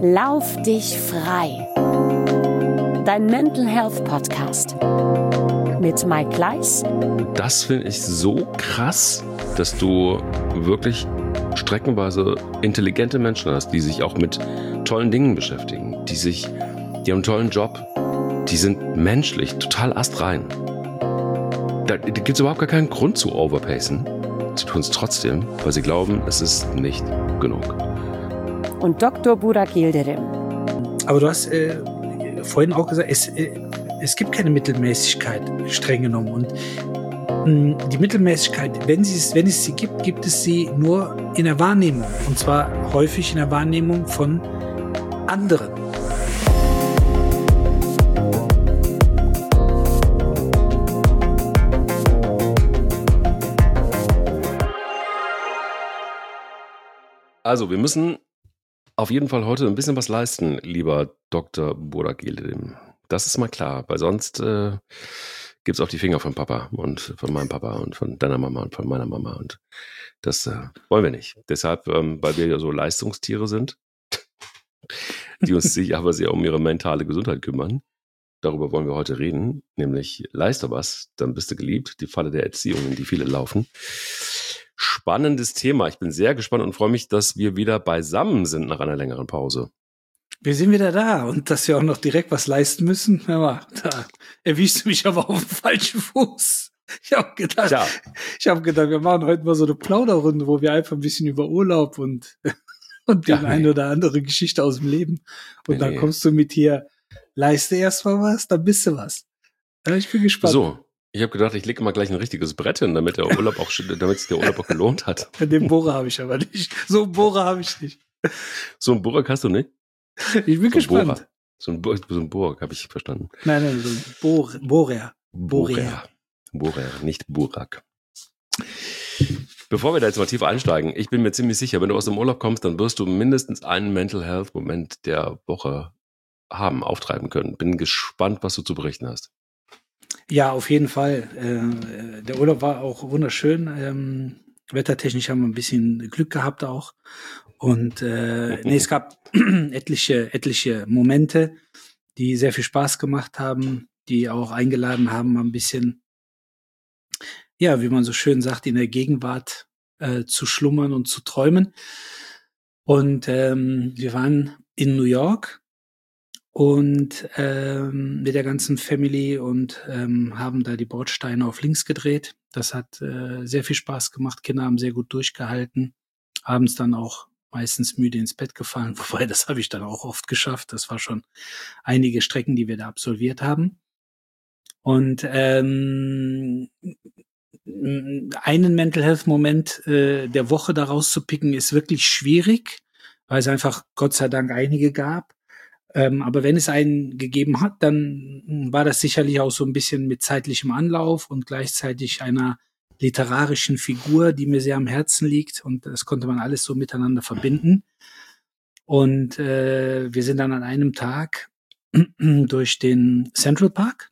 Lauf dich frei. Dein Mental Health Podcast mit Mike Kleiss. Das finde ich so krass, dass du wirklich streckenweise intelligente Menschen hast, die sich auch mit tollen Dingen beschäftigen, die haben einen tollen Job, die sind menschlich total astrein. Da gibt es überhaupt gar keinen Grund zu overpacen. Sie tun es trotzdem, weil sie glauben, es ist nicht genug. Und Dr. Burak Yildirim. Aber du hast vorhin auch gesagt, es gibt keine Mittelmäßigkeit, streng genommen. Und die Mittelmäßigkeit, wenn es sie gibt, gibt es sie nur in der Wahrnehmung. Und zwar häufig in der Wahrnehmung von anderen. Also, wir müssen auf jeden Fall heute ein bisschen was leisten, lieber Dr. Burak Yildirim. Das ist mal klar, weil sonst gibt's auf die Finger von Papa und von meinem Papa und von deiner Mama und von meiner Mama. Und das wollen wir nicht. Deshalb, weil wir ja so Leistungstiere sind, die uns sich aber sehr um ihre mentale Gesundheit kümmern. Darüber wollen wir heute reden, nämlich leiste was, dann bist du geliebt, die Falle der Erziehung, in die viele laufen. Spannendes Thema. Ich bin sehr gespannt und freue mich, dass wir wieder beisammen sind nach einer längeren Pause. Wir sind wieder da und dass wir auch noch direkt was leisten müssen. Ja, da erwischst du mich aber auf dem falschen Fuß. Ich habe gedacht, wir machen heute mal so eine Plauderrunde, wo wir einfach ein bisschen über Urlaub und eine oder andere Geschichte aus dem Leben. Und dann kommst du mit hier, leiste erst mal was, dann bist du was. Ja, ich bin gespannt. So. Ich habe gedacht, ich lege mal gleich ein richtiges Brett hin, damit sich der Urlaub auch gelohnt hat. Den Bohrer habe ich aber nicht. So einen Bohrer habe ich nicht. So einen Bohrer hast du nicht? Ich bin gespannt. So ein Bohrer habe ich verstanden. Nein, so ein Bohrer. Bohrer, nicht Burak. Bevor wir da jetzt mal tief einsteigen, ich bin mir ziemlich sicher, wenn du aus dem Urlaub kommst, dann wirst du mindestens einen Mental Health Moment der Woche auftreiben können. Bin gespannt, was du zu berichten hast. Ja, auf jeden Fall. Der Urlaub war auch wunderschön. Wettertechnisch haben wir ein bisschen Glück gehabt auch. Und es gab etliche Momente, die sehr viel Spaß gemacht haben, die auch eingeladen haben, mal ein bisschen, ja, wie man so schön sagt, in der Gegenwart zu schlummern und zu träumen. Und wir waren in New York. Und mit der ganzen Family und haben da die Bordsteine auf links gedreht. Das hat sehr viel Spaß gemacht. Kinder haben sehr gut durchgehalten. Abends dann auch meistens müde ins Bett gefallen. Wobei, das habe ich dann auch oft geschafft. Das war schon einige Strecken, die wir da absolviert haben. Und einen Mental Health Moment der Woche da rauszupicken, ist wirklich schwierig, weil es einfach Gott sei Dank einige gab. Aber wenn es einen gegeben hat, dann war das sicherlich auch so ein bisschen mit zeitlichem Anlauf und gleichzeitig einer literarischen Figur, die mir sehr am Herzen liegt. Und das konnte man alles so miteinander verbinden. Und wir sind dann an einem Tag durch den Central Park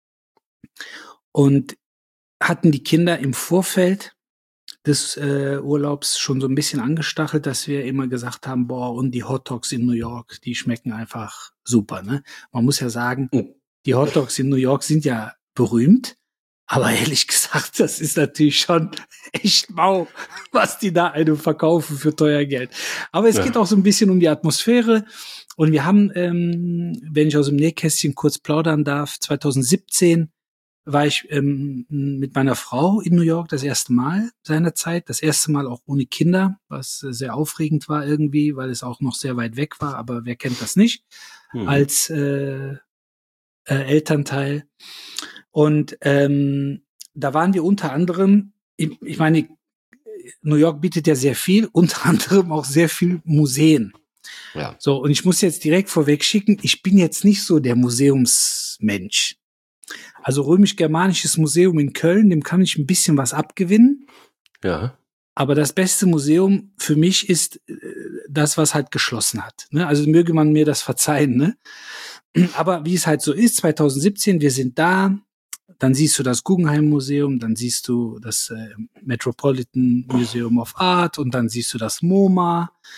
und hatten die Kinder im Vorfeld des Urlaubs schon so ein bisschen angestachelt, dass wir immer gesagt haben, und die Hot Dogs in New York, die schmecken einfach super, ne? Man muss ja sagen, die Hot Dogs in New York sind ja berühmt, aber ehrlich gesagt, das ist natürlich schon echt mau, was die da einem verkaufen für teuer Geld. Aber es geht auch so ein bisschen um die Atmosphäre und wir haben, wenn ich aus dem Nähkästchen kurz plaudern darf, 2017 war ich mit meiner Frau in New York das erste Mal seinerzeit, das erste Mal auch ohne Kinder, was sehr aufregend war irgendwie, weil es auch noch sehr weit weg war, aber wer kennt das nicht als Elternteil. Und da waren wir unter anderem, ich meine, New York bietet ja sehr viel, unter anderem auch sehr viel Museen. Ja. So, und ich muss jetzt direkt vorweg schicken, ich bin jetzt nicht so der Museumsmensch. Also Römisch-Germanisches Museum in Köln, dem kann ich ein bisschen was abgewinnen. Ja. Aber das beste Museum für mich ist das, was halt geschlossen hat. Ne? Also möge man mir das verzeihen. Ne? Aber wie es halt so ist, 2017, wir sind da, dann siehst du das Guggenheim Museum, dann siehst du das Metropolitan Museum of Art und dann siehst du das MoMA.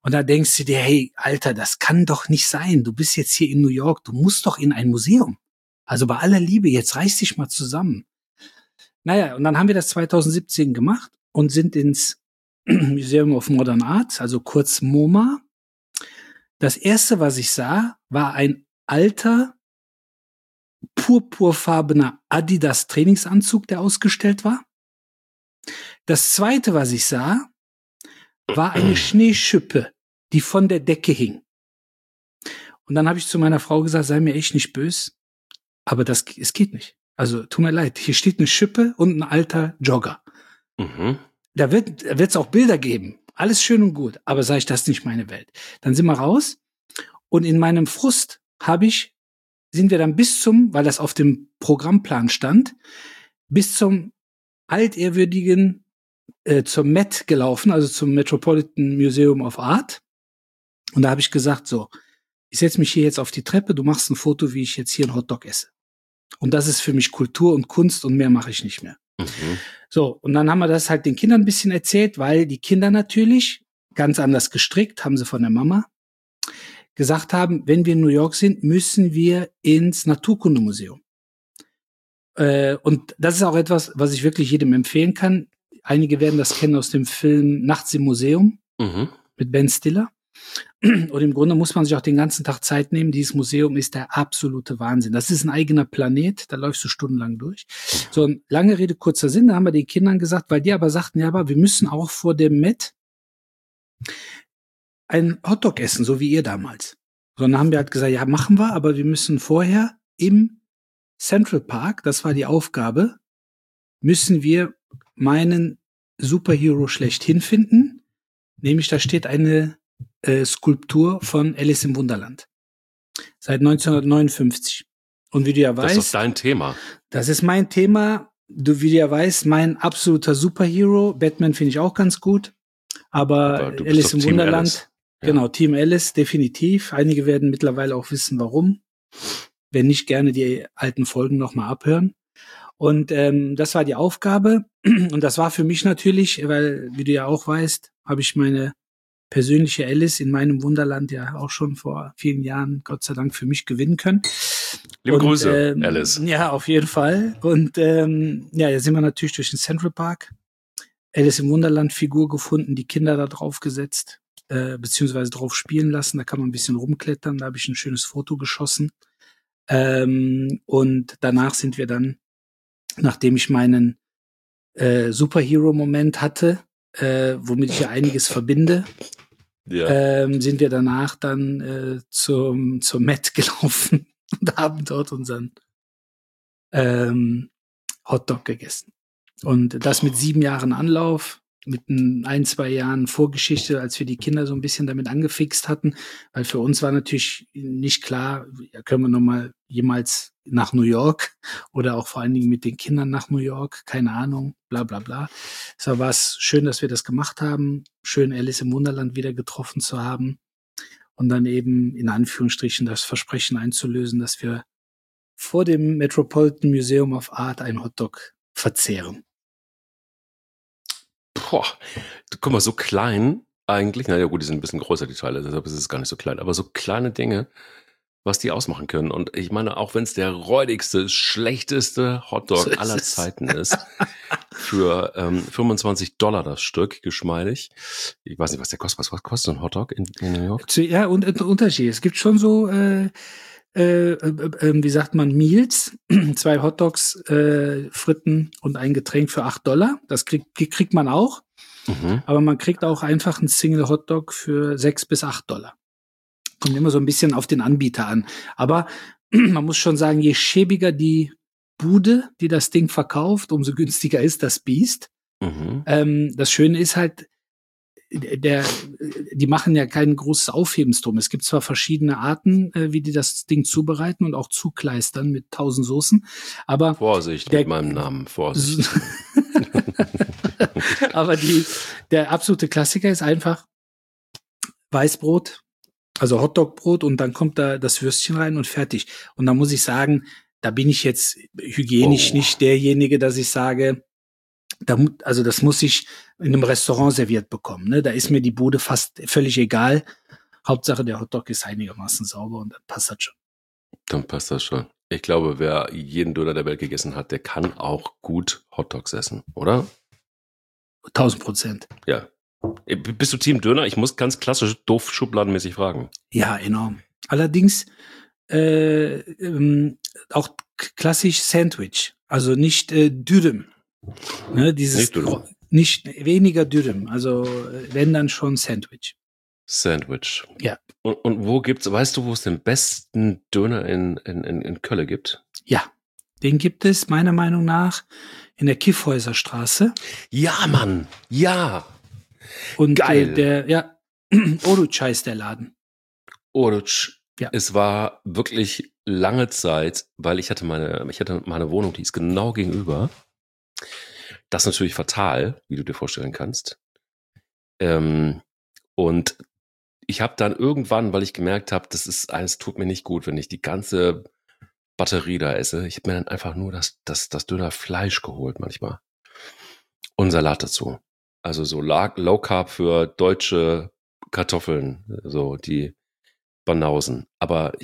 Und da denkst du dir, hey, Alter, das kann doch nicht sein. Du bist jetzt hier in New York, du musst doch in ein Museum. Also bei aller Liebe, jetzt reiß dich mal zusammen. Naja, und dann haben wir das 2017 gemacht und sind ins Museum of Modern Art, also kurz MoMA. Das erste, was ich sah, war ein alter, purpurfarbener Adidas Trainingsanzug, der ausgestellt war. Das zweite, was ich sah, war eine Schneeschippe, die von der Decke hing. Und dann habe ich zu meiner Frau gesagt, sei mir echt nicht böse, aber es geht nicht. Also tut mir leid, hier steht eine Schippe und ein alter Jogger. Mhm. Da wird's auch Bilder geben. Alles schön und gut, aber sage ich, das ist nicht meine Welt. Dann sind wir raus und in meinem Frust sind wir dann weil das auf dem Programmplan stand, bis zum altehrwürdigen zum Met gelaufen, also zum Metropolitan Museum of Art. Und da habe ich gesagt, so, ich setze mich hier jetzt auf die Treppe, du machst ein Foto, wie ich jetzt hier einen Hotdog esse. Und das ist für mich Kultur und Kunst und mehr mache ich nicht mehr. Mhm. So, und dann haben wir das halt den Kindern ein bisschen erzählt, weil die Kinder natürlich, ganz anders gestrickt, haben sie von der Mama, gesagt haben, wenn wir in New York sind, müssen wir ins Naturkundemuseum. Und das ist auch etwas, was ich wirklich jedem empfehlen kann. Einige werden das kennen aus dem Film Nachts im Museum mit Ben Stiller. Und im Grunde muss man sich auch den ganzen Tag Zeit nehmen. Dieses Museum ist der absolute Wahnsinn. Das ist ein eigener Planet, da läufst du stundenlang durch. So, lange Rede, kurzer Sinn, da haben wir den Kindern gesagt, weil die aber sagten, ja, aber wir müssen auch vor dem Met einen Hotdog essen, so wie ihr damals. So, dann haben wir halt gesagt, ja, machen wir, aber wir müssen vorher im Central Park, das war die Aufgabe, müssen wir meinen Superhero schlechthin finden. Nämlich, da steht eine Skulptur von Alice im Wunderland. Seit 1959. Und wie du ja weißt. Das ist doch dein Thema. Das ist mein Thema. Wie du ja weißt, mein absoluter Superhero. Batman finde ich auch ganz gut. Aber Alice im Wunderland. Alice. Genau, Team Alice, definitiv. Einige werden mittlerweile auch wissen, warum. Wenn nicht, gerne die alten Folgen nochmal abhören. Und das war die Aufgabe. Und das war für mich natürlich, weil, wie du ja auch weißt, habe ich meine persönliche Alice in meinem Wunderland ja auch schon vor vielen Jahren, Gott sei Dank, für mich gewinnen können. Liebe Grüße, Alice. Ja, auf jeden Fall. Und jetzt sind wir natürlich durch den Central Park. Alice im Wunderland Figur gefunden, die Kinder da drauf gesetzt, beziehungsweise drauf spielen lassen. Da kann man ein bisschen rumklettern. Da habe ich ein schönes Foto geschossen. Und danach sind wir dann, nachdem ich meinen Superhero-Moment hatte, womit ich ja einiges verbinde, sind wir danach dann zum Met gelaufen und haben dort unseren Hotdog gegessen. Und das mit 7 Jahren Anlauf, mit 1-2 Jahren Vorgeschichte, als wir die Kinder so ein bisschen damit angefixt hatten, weil für uns war natürlich nicht klar, können wir nochmal jemals nach New York oder auch vor allen Dingen mit den Kindern nach New York, keine Ahnung, bla bla bla. So war es schön, dass wir das gemacht haben, schön Alice im Wunderland wieder getroffen zu haben und dann eben in Anführungsstrichen das Versprechen einzulösen, dass wir vor dem Metropolitan Museum of Art einen Hotdog verzehren. Boah, guck mal, so klein eigentlich, naja gut, die sind ein bisschen größer, die Teile, deshalb ist es gar nicht so klein, aber so kleine Dinge, was die ausmachen können. Und ich meine, auch wenn es der räudigste, schlechteste Hotdog aller Zeiten ist, für $25 das Stück, geschmeidig. Ich weiß nicht, was der kostet. Was kostet ein Hotdog in New York? Ja, und Unterschied. Es gibt schon so, wie sagt man, Meals, 2 Hotdogs, Fritten und ein Getränk für $8. Das kriegt man auch. Mhm. Aber man kriegt auch einfach einen Single Hotdog für $6 bis $8. Kommt immer so ein bisschen auf den Anbieter an. Aber man muss schon sagen, je schäbiger die Bude, die das Ding verkauft, umso günstiger ist das Biest. Mhm. Das Schöne ist halt, die machen ja kein großes Aufhebens drum. Es gibt zwar verschiedene Arten, wie die das Ding zubereiten und auch zukleistern mit 1000 Soßen, aber Vorsicht mit meinem Namen, Vorsicht. Aber der absolute Klassiker ist einfach Weißbrot, also Hotdogbrot, und dann kommt da das Würstchen rein und fertig. Und da muss ich sagen, da bin ich jetzt hygienisch nicht derjenige, dass ich sage, Also das muss ich in einem Restaurant serviert bekommen. Ne? Da ist mir die Bude fast völlig egal. Hauptsache der Hotdog ist einigermaßen sauber und dann passt das schon. Dann passt das schon. Ich glaube, wer jeden Döner der Welt gegessen hat, der kann auch gut Hotdogs essen, oder? 1000%. Ja. Bist du Team Döner? Ich muss ganz klassisch doof schubladenmäßig fragen. Ja, enorm. Allerdings auch klassisch Sandwich. Also nicht Dürüm. Ne, nicht weniger Dürüm. Also wenn dann schon Sandwich. Sandwich. Ja. Und weißt du, wo es den besten Döner in Köln gibt? Ja, den gibt es meiner Meinung nach in der Kiffhäuserstraße. Ja, Mann, ja. Und geil. Oruç heißt der Laden. Oruç. Ja. Es war wirklich lange Zeit, weil ich hatte meine Wohnung, die ist genau gegenüber. Das ist natürlich fatal, wie du dir vorstellen kannst. Und ich habe dann irgendwann, weil ich gemerkt habe, es tut mir nicht gut, wenn ich die ganze Batterie da esse. Ich habe mir dann einfach nur das Dönerfleisch geholt manchmal. Und Salat dazu. Also so Low Carb für deutsche Kartoffeln, so die Banausen. Aber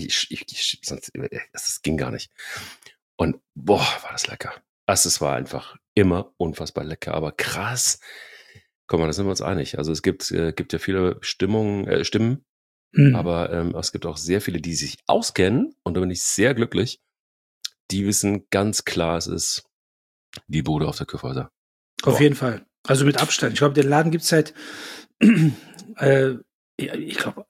das ging gar nicht. Und boah, war das lecker. Es war einfach immer unfassbar lecker, aber krass. Guck mal, da sind wir uns einig. Also es gibt ja viele Stimmen, aber es gibt auch sehr viele, die sich auskennen, und da bin ich sehr glücklich. Die wissen ganz klar, es ist die Bude auf der Kiffhäuser. Auf jeden Fall. Also mit Abstand. Ich glaube, den Laden gibt es seit ich glaube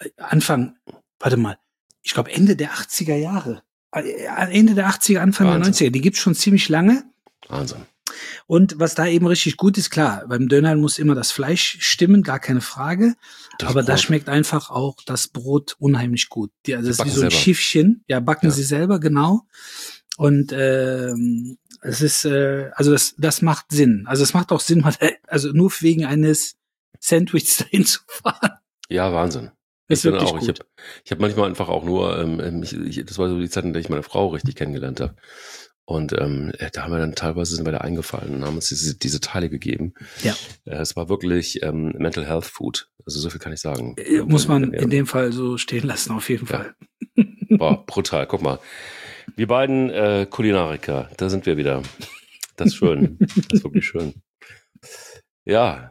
Ende der 80er Jahre. Ende der 80er, Anfang Wahnsinn. der 90er. Die gibt es schon ziemlich lange. Wahnsinn. Und was da eben richtig gut ist, klar, beim Döner muss immer das Fleisch stimmen, gar keine Frage. Aber da schmeckt einfach auch das Brot unheimlich gut. Das ist wie so ein Schiffchen. Ja, backen sie selber, genau. Und es ist, also das macht Sinn. Also es macht auch Sinn, also nur wegen eines Sandwichs dahin zu fahren. Ja, Wahnsinn. Ich habe manchmal einfach auch nur, das war so die Zeit, in der ich meine Frau richtig kennengelernt habe. Und da haben wir dann teilweise sind wir da eingefallen und haben uns diese Teile gegeben. Ja. Es war wirklich Mental Health Food. Also so viel kann ich sagen. Muss man in dem Fall so stehen lassen, auf jeden Fall. Boah, brutal. Guck mal. Wir beiden Kulinariker, da sind wir wieder. Das ist schön. Das ist wirklich schön. Ja.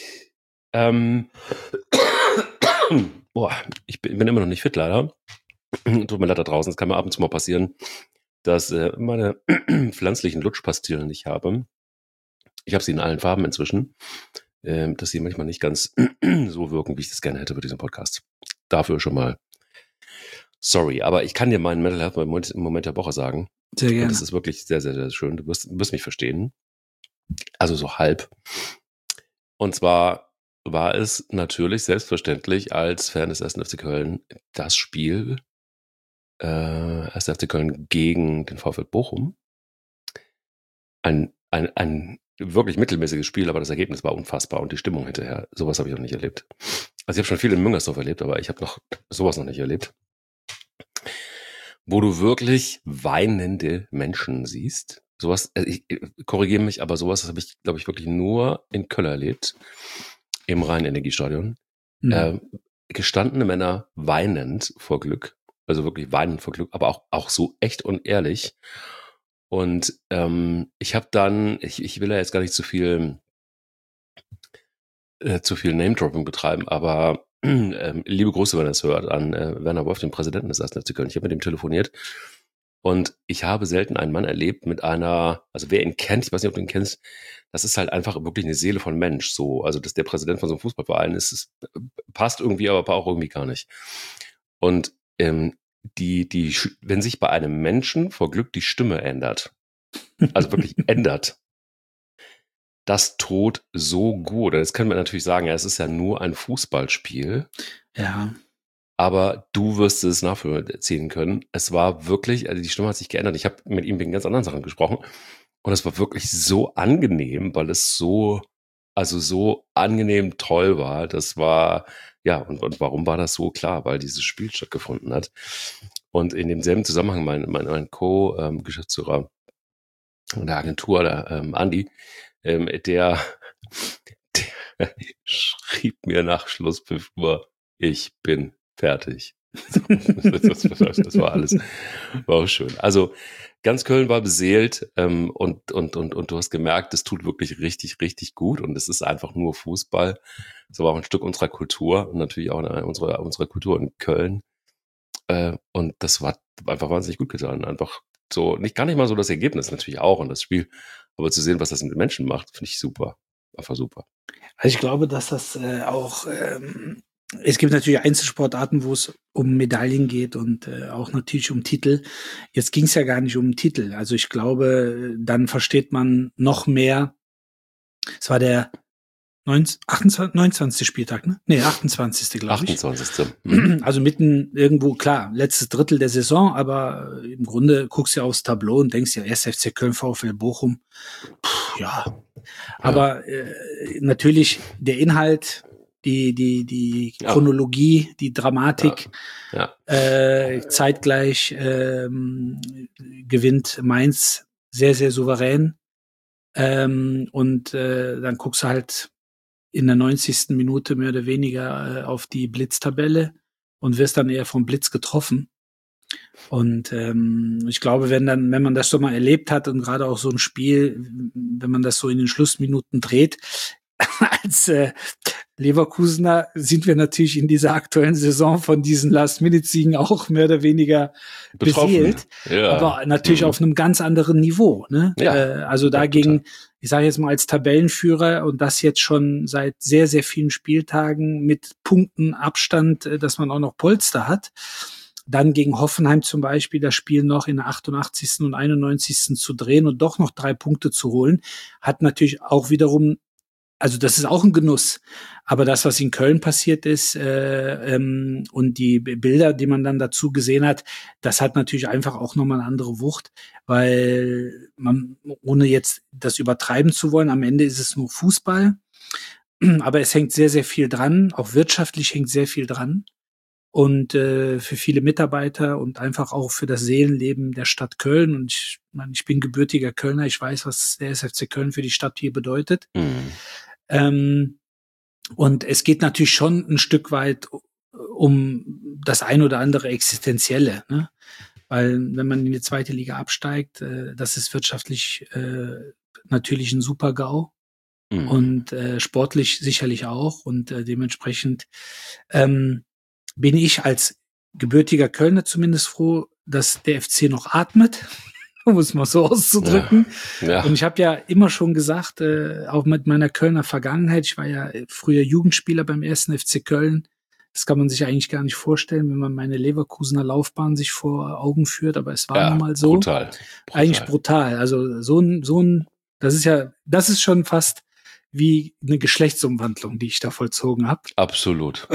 Boah, ich bin immer noch nicht fit, leider. Tut mir leid da draußen. Es kann mir ab und zu mal passieren, dass meine pflanzlichen Lutschpastillen nicht habe. Ich habe sie in allen Farben inzwischen, dass sie manchmal nicht ganz so wirken, wie ich das gerne hätte für diesen Podcast. Dafür schon mal sorry, aber ich kann dir meinen Mental Health im Moment der Woche sagen. Sehr gerne. Und das ist wirklich sehr, sehr, sehr schön. Du wirst mich verstehen. Also so halb. Und zwar war es natürlich selbstverständlich als Fan des 1. FC Köln das Spiel 1. FC Köln gegen den VfL Bochum. Ein wirklich mittelmäßiges Spiel, aber das Ergebnis war unfassbar und die Stimmung hinterher, sowas habe ich noch nicht erlebt. Also ich habe schon viel in Müngersdorf erlebt, aber ich habe sowas noch nicht erlebt. Wo du wirklich weinende Menschen siehst. Sowas, ich korrigiere mich, aber sowas habe ich, glaube ich, wirklich nur in Köln erlebt. Im Rhein-Energiestadion. Gestandene Männer weinend vor Glück. Also wirklich weinend vor Glück, aber auch so echt und ehrlich. Und ich habe dann, ich will ja jetzt gar nicht zu viel Name-Dropping betreiben, aber liebe Grüße, wenn er es hört, an Werner Wolf, den Präsidenten des 1. FC Köln. Ich habe mit ihm telefoniert und ich habe selten einen Mann erlebt mit einer, also wer ihn kennt, ich weiß nicht, ob du ihn kennst, das ist halt einfach wirklich eine Seele von Mensch. So, also dass der Präsident von so einem Fußballverein ist, es passt irgendwie, aber auch irgendwie gar nicht. Und wenn sich bei einem Menschen vor Glück die Stimme ändert, also wirklich ändert, das tut so gut. Jetzt kann man natürlich sagen, ja, es ist ja nur ein Fußballspiel. Ja. Aber du wirst es nachvollziehen können. Es war wirklich, also die Stimme hat sich geändert. Ich habe mit ihm wegen ganz anderen Sachen gesprochen. Und es war wirklich so angenehm, weil es so angenehm toll war. Das war, ja, und warum war das so? Klar, weil dieses Spiel stattgefunden hat. Und in demselben Zusammenhang mein Co-Geschäftsführer der Agentur, der Andi, der schrieb mir nach Schlusspfiff nur, ich bin fertig. Das war alles, war auch schön. Also ganz Köln war beseelt und du hast gemerkt, es tut wirklich richtig, richtig gut und es ist einfach nur Fußball. Das war auch ein Stück unserer Kultur und natürlich auch unserer Kultur in Köln. Und das war einfach wahnsinnig gut getan. Einfach so, gar nicht mal so das Ergebnis natürlich auch und das Spiel, aber zu sehen, was das mit den Menschen macht, finde ich super. Einfach super. Also ich glaube, dass das auch, es gibt natürlich Einzelsportarten, wo es um Medaillen geht und auch natürlich um Titel. Jetzt ging es ja gar nicht um einen Titel. Also ich glaube, dann versteht man noch mehr. Es war der 29. Spieltag, ne? Nee, 28. glaube ich. 28. Also mitten irgendwo, klar, letztes Drittel der Saison, aber im Grunde guckst du ja aufs Tableau und denkst ja, 1. FC Köln, VfL Bochum, ja. Aber natürlich der Inhalt, die Chronologie, die Dramatik, zeitgleich gewinnt Mainz sehr, sehr souverän. Und dann guckst du halt in der 90. Minute mehr oder weniger auf die Blitztabelle und wirst dann eher vom Blitz getroffen. Und ich glaube, wenn man das so mal erlebt hat und gerade auch so ein Spiel, wenn man das so in den Schlussminuten dreht, als Leverkusener sind wir natürlich in dieser aktuellen Saison von diesen Last-Minute-Siegen auch mehr oder weniger beseelt, aber natürlich auf einem ganz anderen Niveau. Ne? Also dagegen, ich sage jetzt mal als Tabellenführer und das jetzt schon seit sehr, sehr vielen Spieltagen mit Punkten Abstand, dass man auch noch Polster hat. Dann gegen Hoffenheim zum Beispiel das Spiel noch in der 88. und 91. zu drehen und doch noch 3 Punkte zu holen, hat natürlich auch wiederum, also das ist auch ein Genuss. Aber das, was in Köln passiert ist und die Bilder, die man dann dazu gesehen hat, das hat natürlich einfach auch nochmal eine andere Wucht, weil man, ohne jetzt das übertreiben zu wollen, am Ende ist es nur Fußball. Aber es hängt sehr, sehr viel dran. Auch wirtschaftlich hängt sehr viel dran. Und für viele Mitarbeiter und einfach auch für das Seelenleben der Stadt Köln. Und ich bin gebürtiger Kölner, ich weiß, was der SFC Köln für die Stadt hier bedeutet. Und es geht natürlich schon ein Stück weit um das ein oder andere Existenzielle, ne? Weil wenn man in die 2. Liga absteigt, das ist wirtschaftlich natürlich ein Super-GAU und sportlich sicherlich auch. Und dementsprechend bin ich als gebürtiger Kölner zumindest froh, dass der FC noch atmet, um es mal so auszudrücken. Ja. Und ich habe ja immer schon gesagt, auch mit meiner Kölner Vergangenheit, ich war ja früher Jugendspieler beim 1. FC Köln. Das kann man sich eigentlich gar nicht vorstellen, wenn man meine Leverkusener Laufbahn sich vor Augen führt, aber es war nun mal so. Brutal. Eigentlich brutal. Also so ein, das ist schon fast wie eine Geschlechtsumwandlung, die ich da vollzogen habe. Absolut.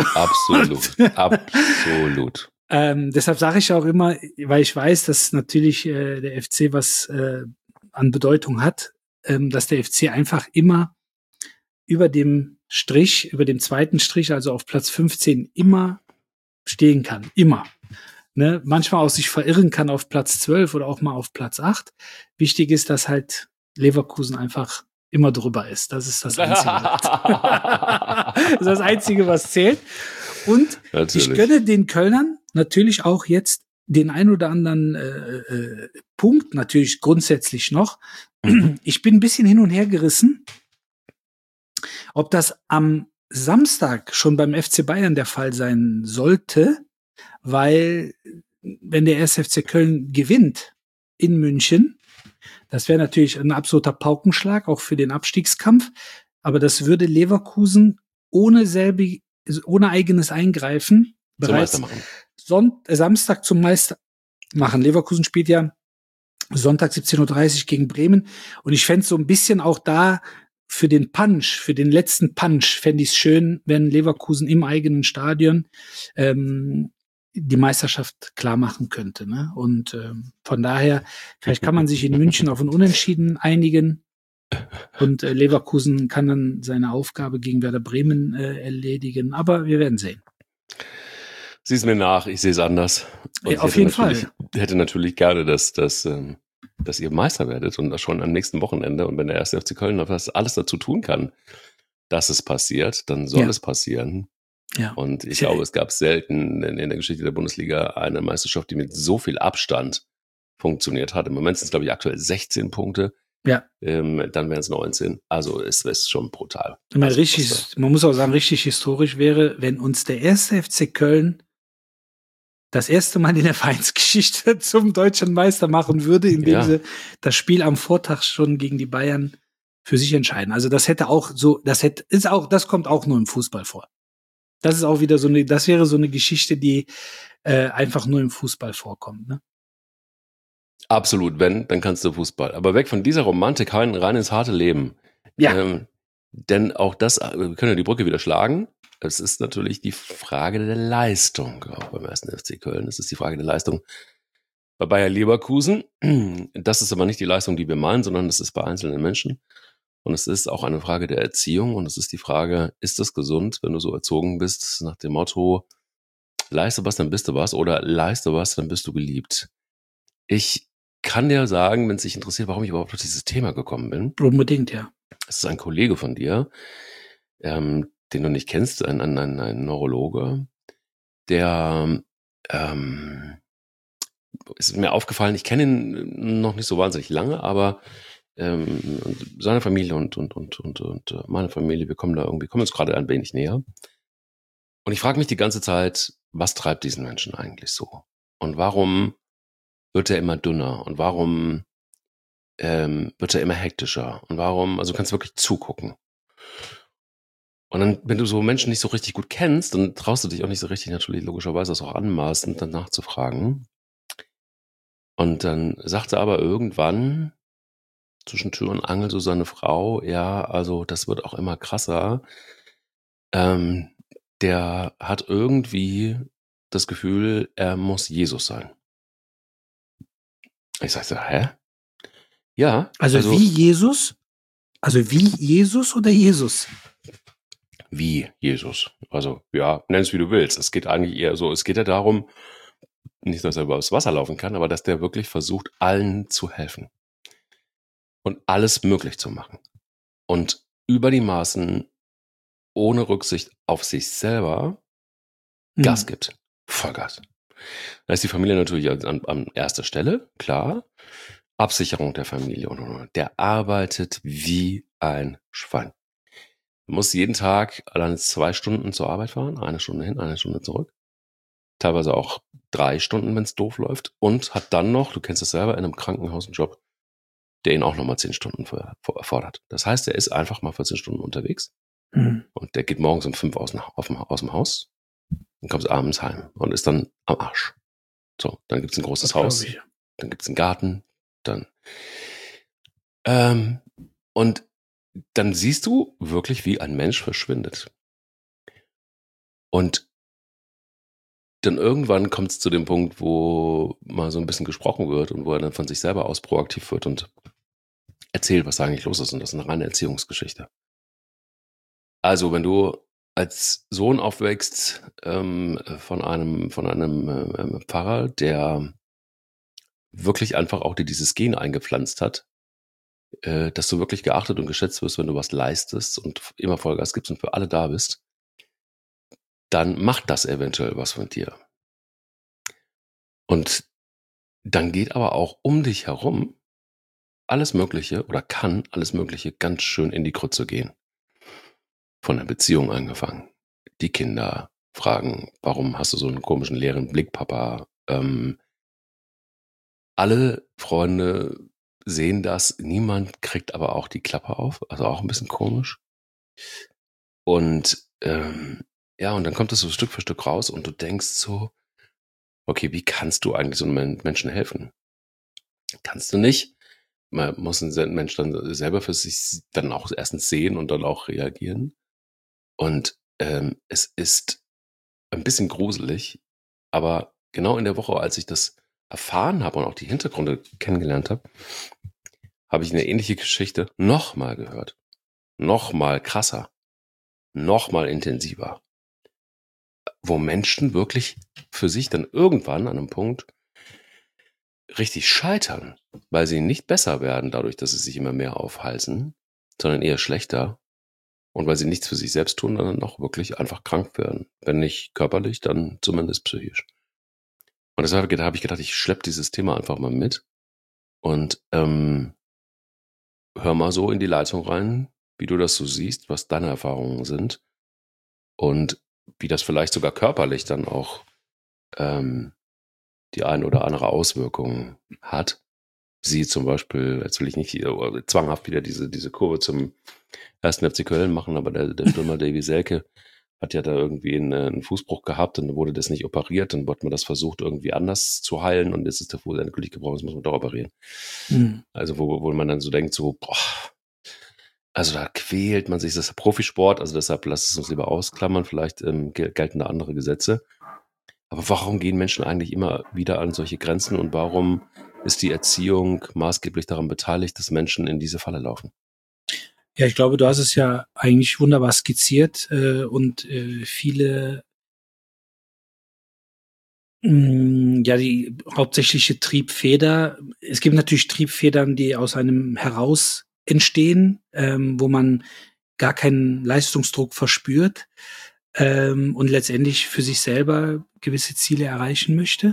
Deshalb sage ich auch immer, weil ich weiß, dass natürlich der FC was an Bedeutung hat, dass der FC einfach immer über dem zweiten Strich, also auf Platz 15, immer stehen kann. Immer. Ne? Manchmal auch sich verirren kann auf Platz 12 oder auch mal auf Platz 8. Wichtig ist, dass halt Leverkusen einfach immer drüber ist. Das ist das Einzige. Das ist das Einzige, was zählt. Und natürlich. Ich gönne den Kölnern natürlich auch jetzt den ein oder anderen Punkt, natürlich grundsätzlich noch. Ich bin ein bisschen hin und her gerissen, ob das am Samstag schon beim FC Bayern der Fall sein sollte, weil wenn der 1. FC Köln gewinnt in München, das wäre natürlich ein absoluter Paukenschlag, auch für den Abstiegskampf, aber das würde Leverkusen ohne eigenes Eingreifen bereits Samstag zum Meister machen. Leverkusen spielt ja Sonntag 17:30 Uhr gegen Bremen und ich fände so ein bisschen auch da für den letzten Punch fände ich es schön, wenn Leverkusen im eigenen Stadion die Meisterschaft klar machen könnte. Ne? Und von daher, vielleicht kann man sich in München auf ein Unentschieden einigen und Leverkusen kann dann seine Aufgabe gegen Werder Bremen erledigen. Aber wir werden sehen. Sieh es mir nach, ich sehe es anders. Und auf jeden Fall. Ich hätte natürlich gerne, dass dass ihr Meister werdet und das schon am nächsten Wochenende. Und wenn der erste FC Köln alles dazu tun kann, dass es passiert, dann soll es passieren. Ja. Und ich glaube, es gab selten in der Geschichte der Bundesliga eine Meisterschaft, die mit so viel Abstand funktioniert hat. Im Moment sind es, glaube ich, aktuell 16 Punkte. Ja. Dann wären es 19. Also es ist schon brutal. Man muss auch sagen, richtig historisch wäre, wenn uns der erste FC Köln das erste Mal in der Vereinsgeschichte zum deutschen Meister machen würde, indem sie das Spiel am Vortag schon gegen die Bayern für sich entscheiden. Also das kommt auch nur im Fußball vor. Das ist auch wieder das wäre so eine Geschichte, die einfach nur im Fußball vorkommt, ne? Absolut, dann kannst du Fußball. Aber weg von dieser Romantik rein ins harte Leben. Ja. Denn auch das, wir können ja die Brücke wieder schlagen. Es ist natürlich die Frage der Leistung, auch beim ersten FC Köln. Es ist die Frage der Leistung bei Bayer Leverkusen. Das ist aber nicht die Leistung, die wir meinen, sondern das ist bei einzelnen Menschen. Und es ist auch eine Frage der Erziehung. Und es ist die Frage, ist das gesund, wenn du so erzogen bist, nach dem Motto, leiste was, dann bist du was, oder leiste was, dann bist du geliebt. Ich kann dir sagen, wenn es dich interessiert, warum ich überhaupt auf dieses Thema gekommen bin. Unbedingt, ja. Es ist ein Kollege von dir, den du nicht kennst, ein Neurologe, der ist mir aufgefallen, ich kenne ihn noch nicht so wahnsinnig lange, aber seine Familie und meine Familie, wir kommen uns gerade ein wenig näher. Und ich frage mich die ganze Zeit, was treibt diesen Menschen eigentlich so? Und warum wird er immer dünner? Und warum wird er immer hektischer? Und warum, also du kannst wirklich zugucken. Und dann, wenn du so Menschen nicht so richtig gut kennst, dann traust du dich auch nicht so richtig, natürlich logischerweise das auch anmaßend, dann nachzufragen. Und dann sagte aber irgendwann zwischen Tür und Angel so seine Frau, ja, also das wird auch immer krasser. Der hat irgendwie das Gefühl, er muss Jesus sein. Ich sag so, hä? Ja. Also wie Jesus? Also wie Jesus oder Jesus? Wie Jesus. Also ja, nenn es wie du willst. Es geht eigentlich eher so, es geht ja darum, nicht, dass er übers Wasser laufen kann, aber dass der wirklich versucht, allen zu helfen. Und alles möglich zu machen. Und über die Maßen, ohne Rücksicht auf sich selber, Gas gibt. Vollgas. Da ist die Familie natürlich an erster Stelle, klar. Absicherung der Familie und. Der arbeitet wie ein Schwein. Muss jeden Tag alleine 2 Stunden zur Arbeit fahren, 1 Stunde hin, 1 Stunde zurück. Teilweise auch 3 Stunden, wenn es doof läuft. Und hat dann noch, du kennst es selber, in einem Krankenhaus einen Job, der ihn auch nochmal 10 Stunden erfordert. Das heißt, er ist einfach mal 14 Stunden unterwegs. Und der geht morgens um 5 aus dem Haus und kommt abends heim und ist dann am Arsch. So, dann gibt's ein großes Haus, dann gibt's einen Garten, dann und dann siehst du wirklich, wie ein Mensch verschwindet. Und dann irgendwann kommt es zu dem Punkt, wo mal so ein bisschen gesprochen wird und wo er dann von sich selber aus proaktiv wird und erzählt, was da eigentlich los ist. Und das ist eine reine Erziehungsgeschichte. Also, wenn du als Sohn aufwächst von einem Pfarrer, der wirklich einfach auch dir dieses Gen eingepflanzt hat, dass du wirklich geachtet und geschätzt wirst, wenn du was leistest und immer Vollgas gibst und für alle da bist, dann macht das eventuell was mit dir. Und dann geht aber auch um dich herum alles Mögliche oder kann alles Mögliche ganz schön in die Krütze gehen. Von der Beziehung angefangen. Die Kinder fragen, warum hast du so einen komischen leeren Blick, Papa? Alle Freunde sehen das, niemand kriegt aber auch die Klappe auf, also auch ein bisschen komisch. Und ja, und dann kommt es so Stück für Stück raus und du denkst so, okay, wie kannst du eigentlich so einem Menschen helfen? Kannst du nicht. Man muss einen Mensch dann selber für sich dann auch erstens sehen und dann auch reagieren. Und es ist ein bisschen gruselig, aber genau in der Woche, als ich das erfahren habe und auch die Hintergründe kennengelernt habe, habe ich eine ähnliche Geschichte nochmal gehört. Nochmal krasser. Nochmal intensiver. Wo Menschen wirklich für sich dann irgendwann an einem Punkt richtig scheitern, weil sie nicht besser werden dadurch, dass sie sich immer mehr aufhalsen, sondern eher schlechter. Und weil sie nichts für sich selbst tun, dann auch wirklich einfach krank werden. Wenn nicht körperlich, dann zumindest psychisch. Und deshalb habe ich gedacht, ich schleppe dieses Thema einfach mal mit und hör mal so in die Leitung rein, wie du das so siehst, was deine Erfahrungen sind und wie das vielleicht sogar körperlich dann auch die ein oder andere Auswirkung hat. Sie zum Beispiel, jetzt will ich nicht zwanghaft wieder diese Kurve zum 1. FC Köln machen, aber der Stürmer Davy Selke hat ja da irgendwie einen Fußbruch gehabt und dann wurde das nicht operiert, dann wurde man das versucht irgendwie anders zu heilen und jetzt ist der Fuß endgültig gebrochen, das muss man doch operieren. Also wo man dann so denkt, so, boah, also da quält man sich, das ist Profisport, also deshalb lasst es uns lieber ausklammern, vielleicht gelten da andere Gesetze. Aber warum gehen Menschen eigentlich immer wieder an solche Grenzen und warum ist die Erziehung maßgeblich daran beteiligt, dass Menschen in diese Falle laufen? Ja, ich glaube, du hast es ja eigentlich wunderbar skizziert und viele, die hauptsächliche Triebfeder. Es gibt natürlich Triebfedern, die aus einem heraus entstehen, wo man gar keinen Leistungsdruck verspürt und letztendlich für sich selber gewisse Ziele erreichen möchte.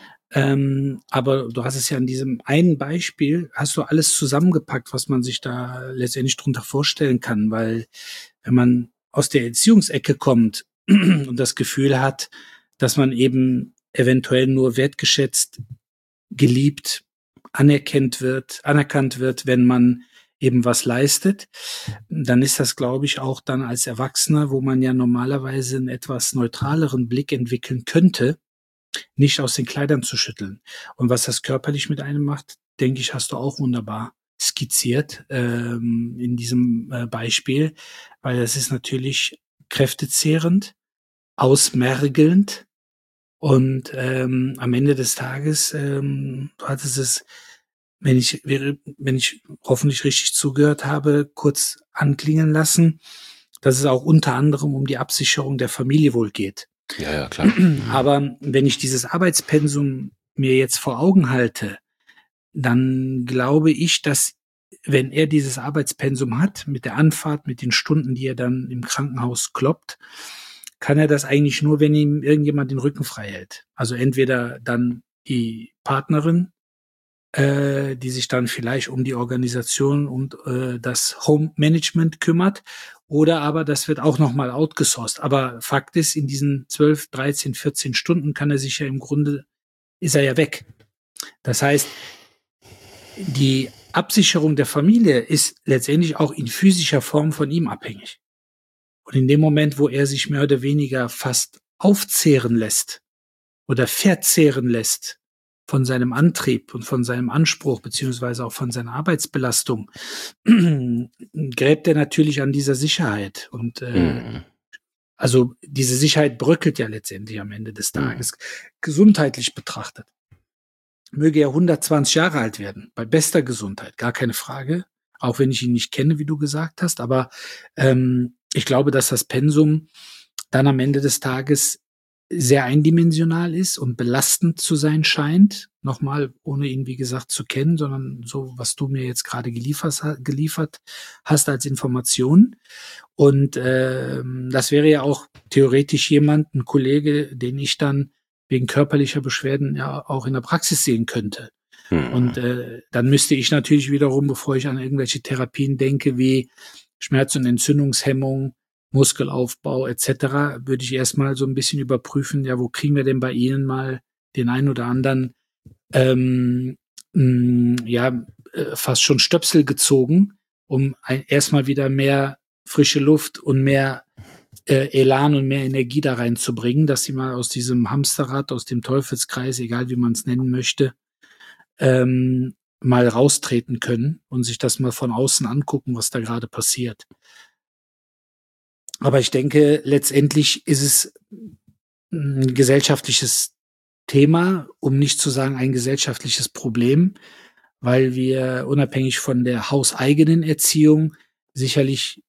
Aber du hast es ja in diesem einen Beispiel, hast du alles zusammengepackt, was man sich da letztendlich drunter vorstellen kann, weil wenn man aus der Erziehungsecke kommt und das Gefühl hat, dass man eben eventuell nur wertgeschätzt, geliebt, anerkannt wird, wenn man eben was leistet, dann ist das, glaube ich, auch dann als Erwachsener, wo man ja normalerweise einen etwas neutraleren Blick entwickeln könnte, nicht aus den Kleidern zu schütteln. Und was das körperlich mit einem macht, denke ich, hast du auch wunderbar skizziert in diesem Beispiel, weil das ist natürlich kräftezehrend, ausmergelnd und am Ende des Tages, du hattest es, wenn ich hoffentlich richtig zugehört habe, kurz anklingen lassen, dass es auch unter anderem um die Absicherung der Familie wohl geht. Ja, klar. Aber wenn ich dieses Arbeitspensum mir jetzt vor Augen halte, dann glaube ich, dass wenn er dieses Arbeitspensum hat, mit der Anfahrt, mit den Stunden, die er dann im Krankenhaus kloppt, kann er das eigentlich nur, wenn ihm irgendjemand den Rücken frei hält. Also entweder dann die Partnerin, die sich dann vielleicht um die Organisation und das Home Management kümmert, oder aber das wird auch nochmal outgesourced. Aber Fakt ist, in diesen 12, 13, 14 Stunden kann er sich ja im Grunde, ist er ja weg. Das heißt, die Absicherung der Familie ist letztendlich auch in physischer Form von ihm abhängig. Und in dem Moment, wo er sich mehr oder weniger fast aufzehren lässt oder verzehren lässt von seinem Antrieb und von seinem Anspruch beziehungsweise auch von seiner Arbeitsbelastung, gräbt er natürlich an dieser Sicherheit. Und also diese Sicherheit bröckelt ja letztendlich am Ende des Tages, gesundheitlich betrachtet. Möge er 120 Jahre alt werden, bei bester Gesundheit, gar keine Frage, auch wenn ich ihn nicht kenne, wie du gesagt hast, aber ich glaube, dass das Pensum dann am Ende des Tages sehr eindimensional ist und belastend zu sein scheint. Nochmal, ohne ihn, wie gesagt, zu kennen, sondern so, was du mir jetzt gerade geliefert hast als Information. Und das wäre ja auch theoretisch ein Kollege, den ich dann wegen körperlicher Beschwerden ja auch in der Praxis sehen könnte. Und dann müsste ich natürlich wiederum, bevor ich an irgendwelche Therapien denke, wie Schmerz- und Entzündungshemmung, Muskelaufbau etc., würde ich erstmal so ein bisschen überprüfen, ja, wo kriegen wir denn bei Ihnen mal den einen oder anderen fast schon Stöpsel gezogen, um erstmal wieder mehr frische Luft und mehr Elan und mehr Energie da reinzubringen, dass sie mal aus diesem Hamsterrad, aus dem Teufelskreis, egal wie man es nennen möchte, mal raustreten können und sich das mal von außen angucken, was da gerade passiert. Aber ich denke, letztendlich ist es ein gesellschaftliches Thema, um nicht zu sagen ein gesellschaftliches Problem, weil wir unabhängig von der hauseigenen Erziehung sicherlich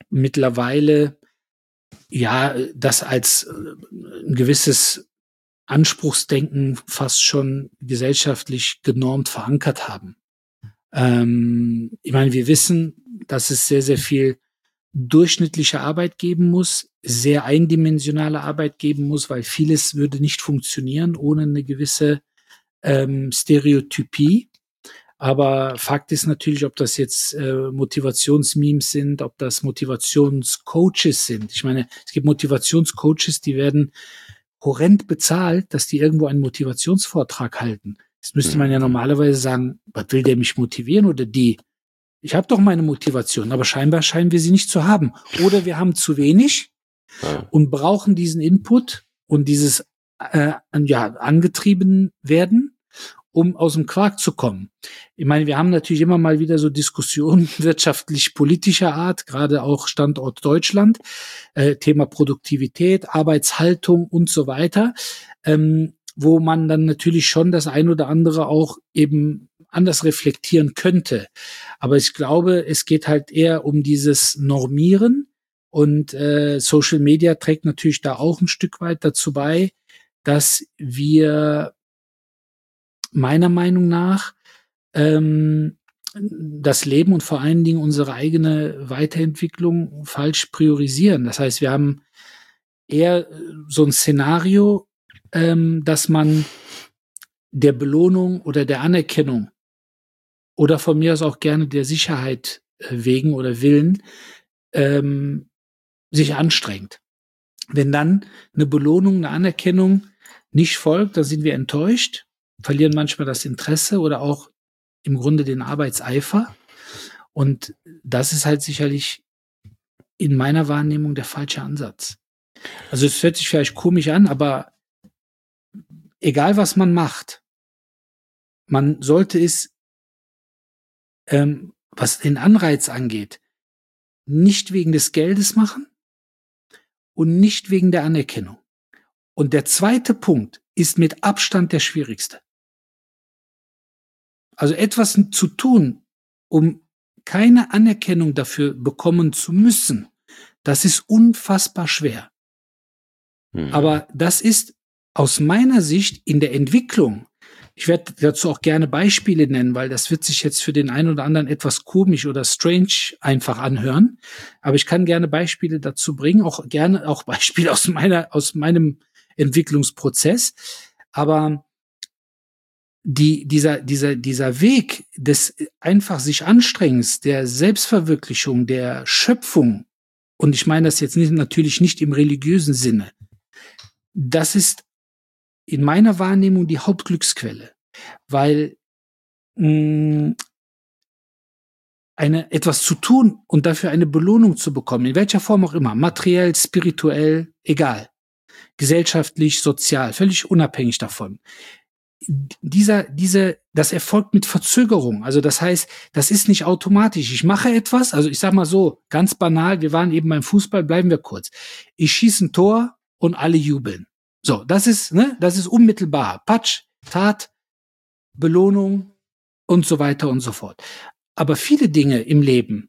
mittlerweile ja das als ein gewisses Anspruchsdenken fast schon gesellschaftlich genormt verankert haben. Ich meine, wir wissen, dass es sehr, sehr viel durchschnittliche Arbeit geben muss, sehr eindimensionale Arbeit geben muss, weil vieles würde nicht funktionieren ohne eine gewisse Stereotypie. Aber Fakt ist natürlich, ob das jetzt Motivationsmemes sind, ob das Motivationscoaches sind. Ich meine, es gibt Motivationscoaches, die werden horrend bezahlt, dass die irgendwo einen Motivationsvortrag halten. Jetzt müsste man ja normalerweise sagen, was will der mich motivieren oder die? Ich habe doch meine Motivation, aber scheinbar scheinen wir sie nicht zu haben. Oder wir haben zu wenig und brauchen diesen Input und dieses angetrieben werden, um aus dem Quark zu kommen. Ich meine, wir haben natürlich immer mal wieder so Diskussionen wirtschaftlich-politischer Art, gerade auch Standort Deutschland, Thema Produktivität, Arbeitshaltung und so weiter, wo man dann natürlich schon das ein oder andere auch eben anders reflektieren könnte. Aber ich glaube, es geht halt eher um dieses Normieren und Social Media trägt natürlich da auch ein Stück weit dazu bei, dass wir meiner Meinung nach das Leben und vor allen Dingen unsere eigene Weiterentwicklung falsch priorisieren. Das heißt, wir haben eher so ein Szenario, dass man der Belohnung oder der Anerkennung oder von mir aus auch gerne der Sicherheit wegen oder willen sich anstrengt. Wenn dann eine Belohnung, eine Anerkennung nicht folgt, dann sind wir enttäuscht, verlieren manchmal das Interesse oder auch im Grunde den Arbeitseifer. Und das ist halt sicherlich in meiner Wahrnehmung der falsche Ansatz. Also es hört sich vielleicht komisch an, aber egal was man macht, man sollte es, was den Anreiz angeht, nicht wegen des Geldes machen und nicht wegen der Anerkennung. Und der zweite Punkt ist mit Abstand der schwierigste. Also etwas zu tun, um keine Anerkennung dafür bekommen zu müssen, das ist unfassbar schwer. Aber das ist aus meiner Sicht in der Entwicklung, ich werde dazu auch gerne Beispiele nennen, weil das wird sich jetzt für den einen oder anderen etwas komisch oder strange einfach anhören. Aber ich kann gerne Beispiele dazu bringen, auch gerne auch Beispiele aus meinem Entwicklungsprozess. Aber dieser Weg des einfach sich Anstrengens, der Selbstverwirklichung, der Schöpfung, und ich meine das jetzt natürlich nicht im religiösen Sinne, das ist in meiner Wahrnehmung die Hauptglücksquelle, weil etwas zu tun und dafür eine Belohnung zu bekommen, in welcher Form auch immer, materiell, spirituell, egal, gesellschaftlich, sozial, völlig unabhängig davon. Das erfolgt mit Verzögerung. Also das heißt, das ist nicht automatisch. Ich mache etwas, also ich sag mal so, ganz banal, wir waren eben beim Fußball, bleiben wir kurz. Ich schieße ein Tor und alle jubeln. So, das ist unmittelbar. Patsch, Tat, Belohnung und so weiter und so fort. Aber viele Dinge im Leben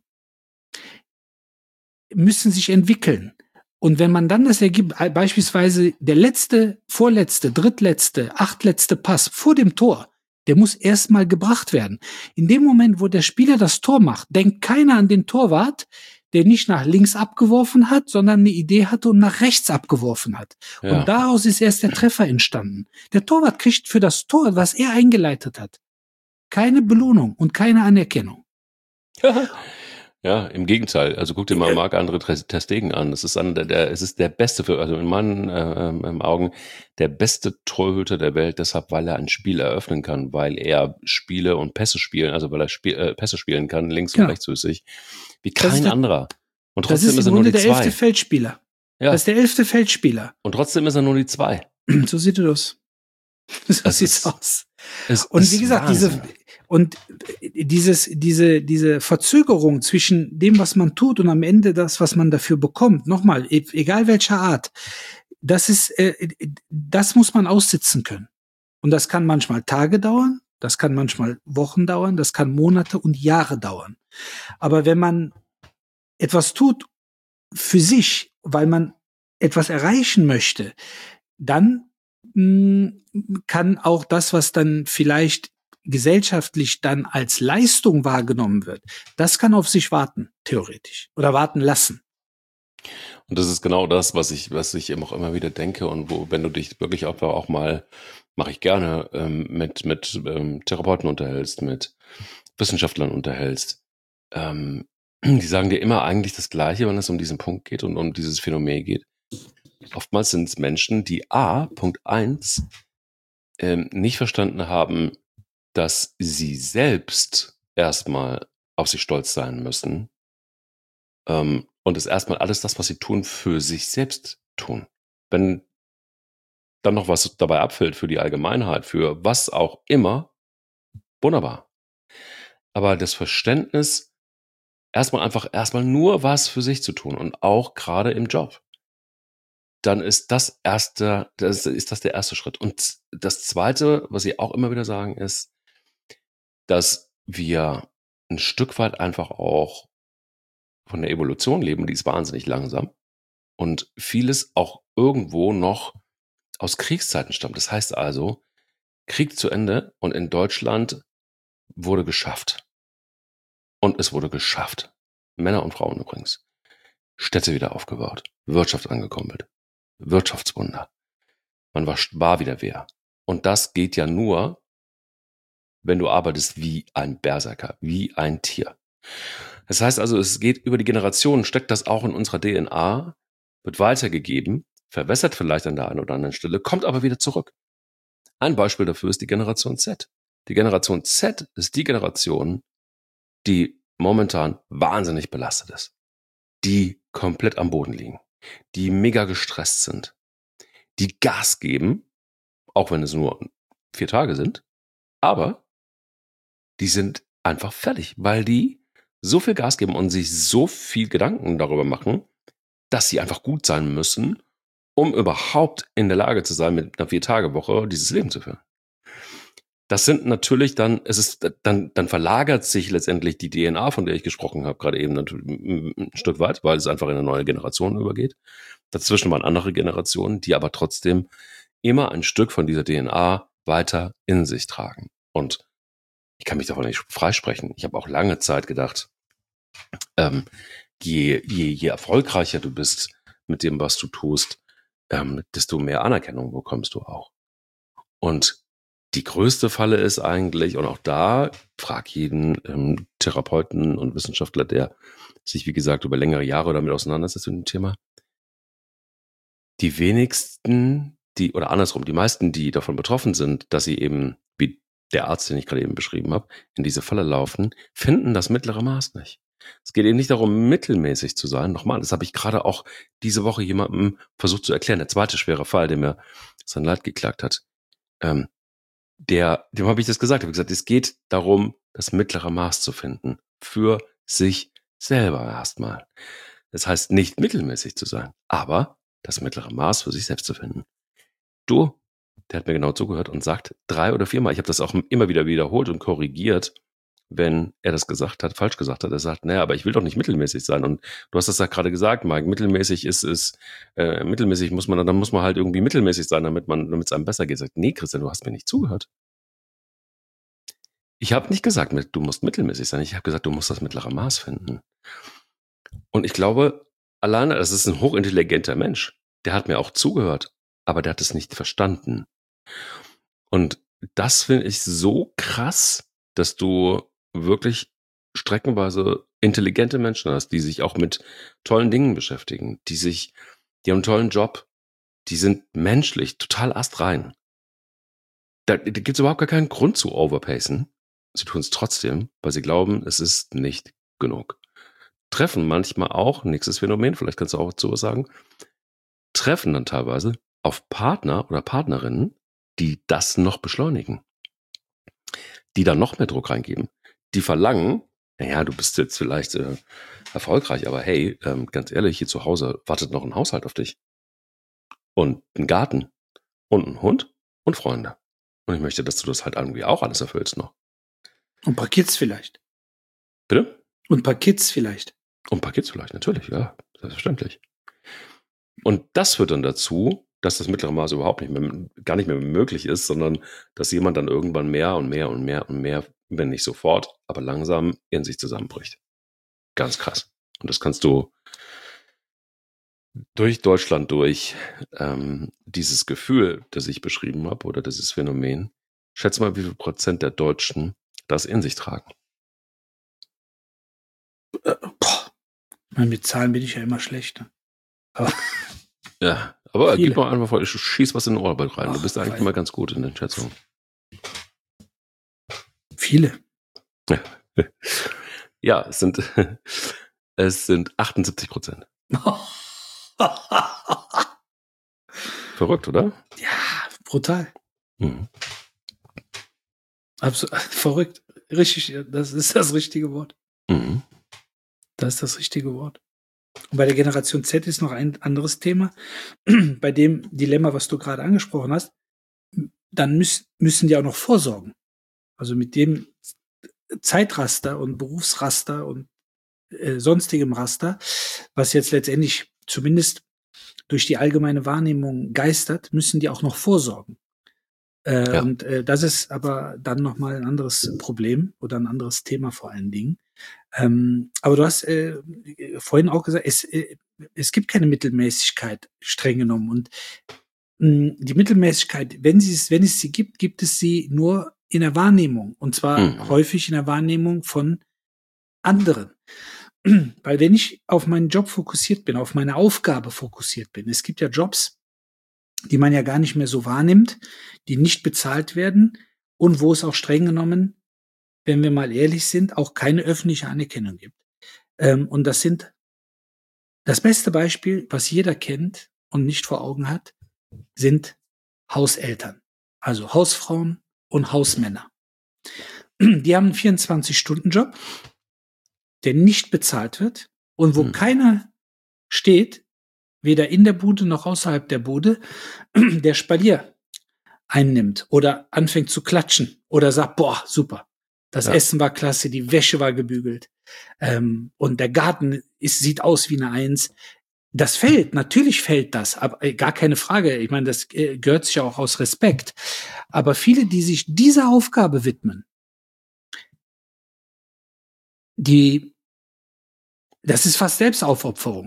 müssen sich entwickeln. Und wenn man dann das ergibt, beispielsweise der letzte, vorletzte, drittletzte, achtletzte Pass vor dem Tor, der muss erstmal gebracht werden. In dem Moment, wo der Spieler das Tor macht, denkt keiner an den Torwart, der nicht nach links abgeworfen hat, sondern eine Idee hatte und nach rechts abgeworfen hat. Ja. Und daraus ist erst der Treffer entstanden. Der Torwart kriegt für das Tor, was er eingeleitet hat, keine Belohnung und keine Anerkennung. Ja, im Gegenteil. Also guck dir mal Marc-André ter Stegen an. Es ist der beste, also in meinen Augen, der beste Torhüter der Welt, deshalb, weil er ein Spiel eröffnen kann, weil er Spiele und Pässe spielen, also weil er Pässe spielen kann, links und rechtshüssig, wie kein anderer. Und trotzdem ist er nur die 2. Das ist der 11. Feldspieler. Ja. Das ist der 11. Feldspieler. Und trotzdem ist er nur die 2. So sieht es aus. So sieht's aus. Und wie gesagt, diese Verzögerung zwischen dem, was man tut und am Ende das, was man dafür bekommt, nochmal, egal welcher Art, das muss man aussitzen können. Und das kann manchmal Tage dauern, das kann manchmal Wochen dauern, das kann Monate und Jahre dauern. Aber wenn man etwas tut für sich, weil man etwas erreichen möchte, dann kann auch das, was dann vielleicht gesellschaftlich dann als Leistung wahrgenommen wird, das kann auf sich warten, theoretisch, oder warten lassen. Und das ist genau das, was ich eben auch immer wieder denke und wenn du dich wirklich auch mal, mache ich gerne, mit Therapeuten unterhältst, mit Wissenschaftlern unterhältst, die sagen dir immer eigentlich das Gleiche, wenn es um diesen Punkt geht und um dieses Phänomen geht. Oftmals sind es Menschen, die Punkt 1, nicht verstanden haben, dass sie selbst erstmal auf sich stolz sein müssen, und es erstmal alles das, was sie tun, für sich selbst tun. Wenn dann noch was dabei abfällt für die Allgemeinheit, für was auch immer, wunderbar. Aber das Verständnis, erstmal nur was für sich zu tun und auch gerade im Job, dann ist das der erste Schritt. Und das Zweite, was sie auch immer wieder sagen, ist, dass wir ein Stück weit einfach auch von der Evolution leben, die ist wahnsinnig langsam und vieles auch irgendwo noch aus Kriegszeiten stammt. Das heißt also, Krieg zu Ende und in Deutschland wurde geschafft. Und es wurde geschafft. Männer und Frauen übrigens. Städte wieder aufgebaut, Wirtschaft angekurbelt, Wirtschaftswunder. Man war wieder wer. Und das geht ja nur, wenn du arbeitest wie ein Berserker, wie ein Tier. Das heißt also, es geht über die Generationen, steckt das auch in unserer DNA, wird weitergegeben, verwässert vielleicht an der einen oder anderen Stelle, kommt aber wieder zurück. Ein Beispiel dafür ist die Generation Z. Die Generation Z ist die Generation, die momentan wahnsinnig belastet ist, die komplett am Boden liegen, die mega gestresst sind, die Gas geben, auch wenn es nur 4 Tage sind, aber die sind einfach fertig, weil die so viel Gas geben und sich so viel Gedanken darüber machen, dass sie einfach gut sein müssen, um überhaupt in der Lage zu sein, mit einer 4-Tage-Woche dieses Leben zu führen. Das sind natürlich dann verlagert sich letztendlich die DNA, von der ich gesprochen habe, gerade eben ein Stück weit, weil es einfach in eine neue Generation übergeht. Dazwischen waren andere Generationen, die aber trotzdem immer ein Stück von dieser DNA weiter in sich tragen. Und ich kann mich davon nicht freisprechen. Ich habe auch lange Zeit gedacht, je erfolgreicher du bist mit dem, was du tust, desto mehr Anerkennung bekommst du auch. Und die größte Falle ist eigentlich, und auch da frag jeden Therapeuten und Wissenschaftler, der sich, wie gesagt, über längere Jahre damit auseinandersetzt mit dem Thema, die wenigsten, die meisten, die davon betroffen sind, dass sie eben, wie der Arzt, den ich gerade eben beschrieben habe, in diese Falle laufen, finden das mittlere Maß nicht. Es geht eben nicht darum, mittelmäßig zu sein. Nochmal, das habe ich gerade auch diese Woche jemandem versucht zu erklären. Der zweite schwere Fall, der mir sein Leid geklagt hat. Dem habe ich das gesagt. Ich habe gesagt, es geht darum, das mittlere Maß zu finden. Für sich selber erstmal. Das heißt, nicht mittelmäßig zu sein, aber das mittlere Maß für sich selbst zu finden. Der hat mir genau zugehört und sagt 3 oder 4 Mal, ich habe das auch immer wieder wiederholt und korrigiert, wenn er das falsch gesagt hat. Er sagt, naja, aber ich will doch nicht mittelmäßig sein. Und du hast das ja gerade gesagt, Mike, mittelmäßig mittelmäßig muss man halt irgendwie mittelmäßig sein, damit es einem besser geht. Sagt, nee, Christian, du hast mir nicht zugehört. Ich habe nicht gesagt, du musst mittelmäßig sein. Ich habe gesagt, du musst das mittlere Maß finden. Und ich glaube, alleine, das ist ein hochintelligenter Mensch. Der hat mir auch zugehört, aber der hat es nicht verstanden. Und das finde ich so krass, dass du wirklich streckenweise intelligente Menschen hast, die sich auch mit tollen Dingen beschäftigen, die haben einen tollen Job, die sind menschlich total astrein. Da gibt es überhaupt gar keinen Grund zu overpacen. Sie tun es trotzdem, weil sie glauben, es ist nicht genug. Treffen manchmal auch, nächstes Phänomen, vielleicht kannst du auch dazu was sagen, treffen dann teilweise auf Partner oder Partnerinnen, die das noch beschleunigen, die da noch mehr Druck reingeben, die verlangen, naja, du bist jetzt vielleicht erfolgreich, aber hey, ganz ehrlich, hier zu Hause wartet noch ein Haushalt auf dich und ein Garten und ein Hund und Freunde. Und ich möchte, dass du das halt irgendwie auch alles erfüllst noch. Und ein paar Kids vielleicht. Bitte? Und ein paar Kids vielleicht. Und ein paar Kids vielleicht, natürlich, ja, selbstverständlich. Und das führt dann dazu, dass das mittlere Maß gar nicht mehr möglich ist, sondern dass jemand dann irgendwann mehr und mehr und mehr und mehr, wenn nicht sofort, aber langsam in sich zusammenbricht. Ganz krass. Und das kannst du durch Deutschland dieses Gefühl, das ich beschrieben habe, oder dieses Phänomen, schätze mal, wie viel Prozent der Deutschen das in sich tragen. Mit Zahlen bin ich ja immer schlecht. Ne? Aber gib mal einfach voll, schieß was in den Orbit rein. Du bist eigentlich immer ganz gut in den Schätzungen. Viele. Ja, es sind 78%. Verrückt, oder? Ja, brutal. Mhm. Verrückt. Richtig, das ist das richtige Wort. Mhm. Das ist das richtige Wort. Und bei der Generation Z ist noch ein anderes Thema. Bei dem Dilemma, was du gerade angesprochen hast, dann müssen die auch noch vorsorgen. Also mit dem Zeitraster und Berufsraster und sonstigem Raster, was jetzt letztendlich zumindest durch die allgemeine Wahrnehmung geistert, müssen die auch noch vorsorgen. Und das ist aber dann nochmal ein anderes Problem oder ein anderes Thema vor allen Dingen. Aber du hast vorhin auch gesagt, es gibt keine Mittelmäßigkeit, streng genommen. Und die Mittelmäßigkeit, wenn es sie gibt, gibt es sie nur in der Wahrnehmung. Und zwar häufig in der Wahrnehmung von anderen. Weil wenn ich auf meinen Job fokussiert bin, auf meine Aufgabe fokussiert bin, es gibt ja Jobs, die man ja gar nicht mehr so wahrnimmt, die nicht bezahlt werden und wo es auch streng genommen, wenn wir mal ehrlich sind, auch keine öffentliche Anerkennung gibt. Und das beste Beispiel, was jeder kennt und nicht vor Augen hat, sind Hauseltern, also Hausfrauen und Hausmänner. Die haben einen 24-Stunden-Job, der nicht bezahlt wird und wo keiner steht, weder in der Bude noch außerhalb der Bude, der Spalier einnimmt oder anfängt zu klatschen oder sagt, boah, super, das Essen war klasse, die Wäsche war gebügelt und der Garten sieht aus wie eine Eins. Das natürlich fällt das, aber gar keine Frage. Ich meine, das gehört sich ja auch aus Respekt. Aber viele, die sich dieser Aufgabe widmen, das ist fast Selbstaufopferung.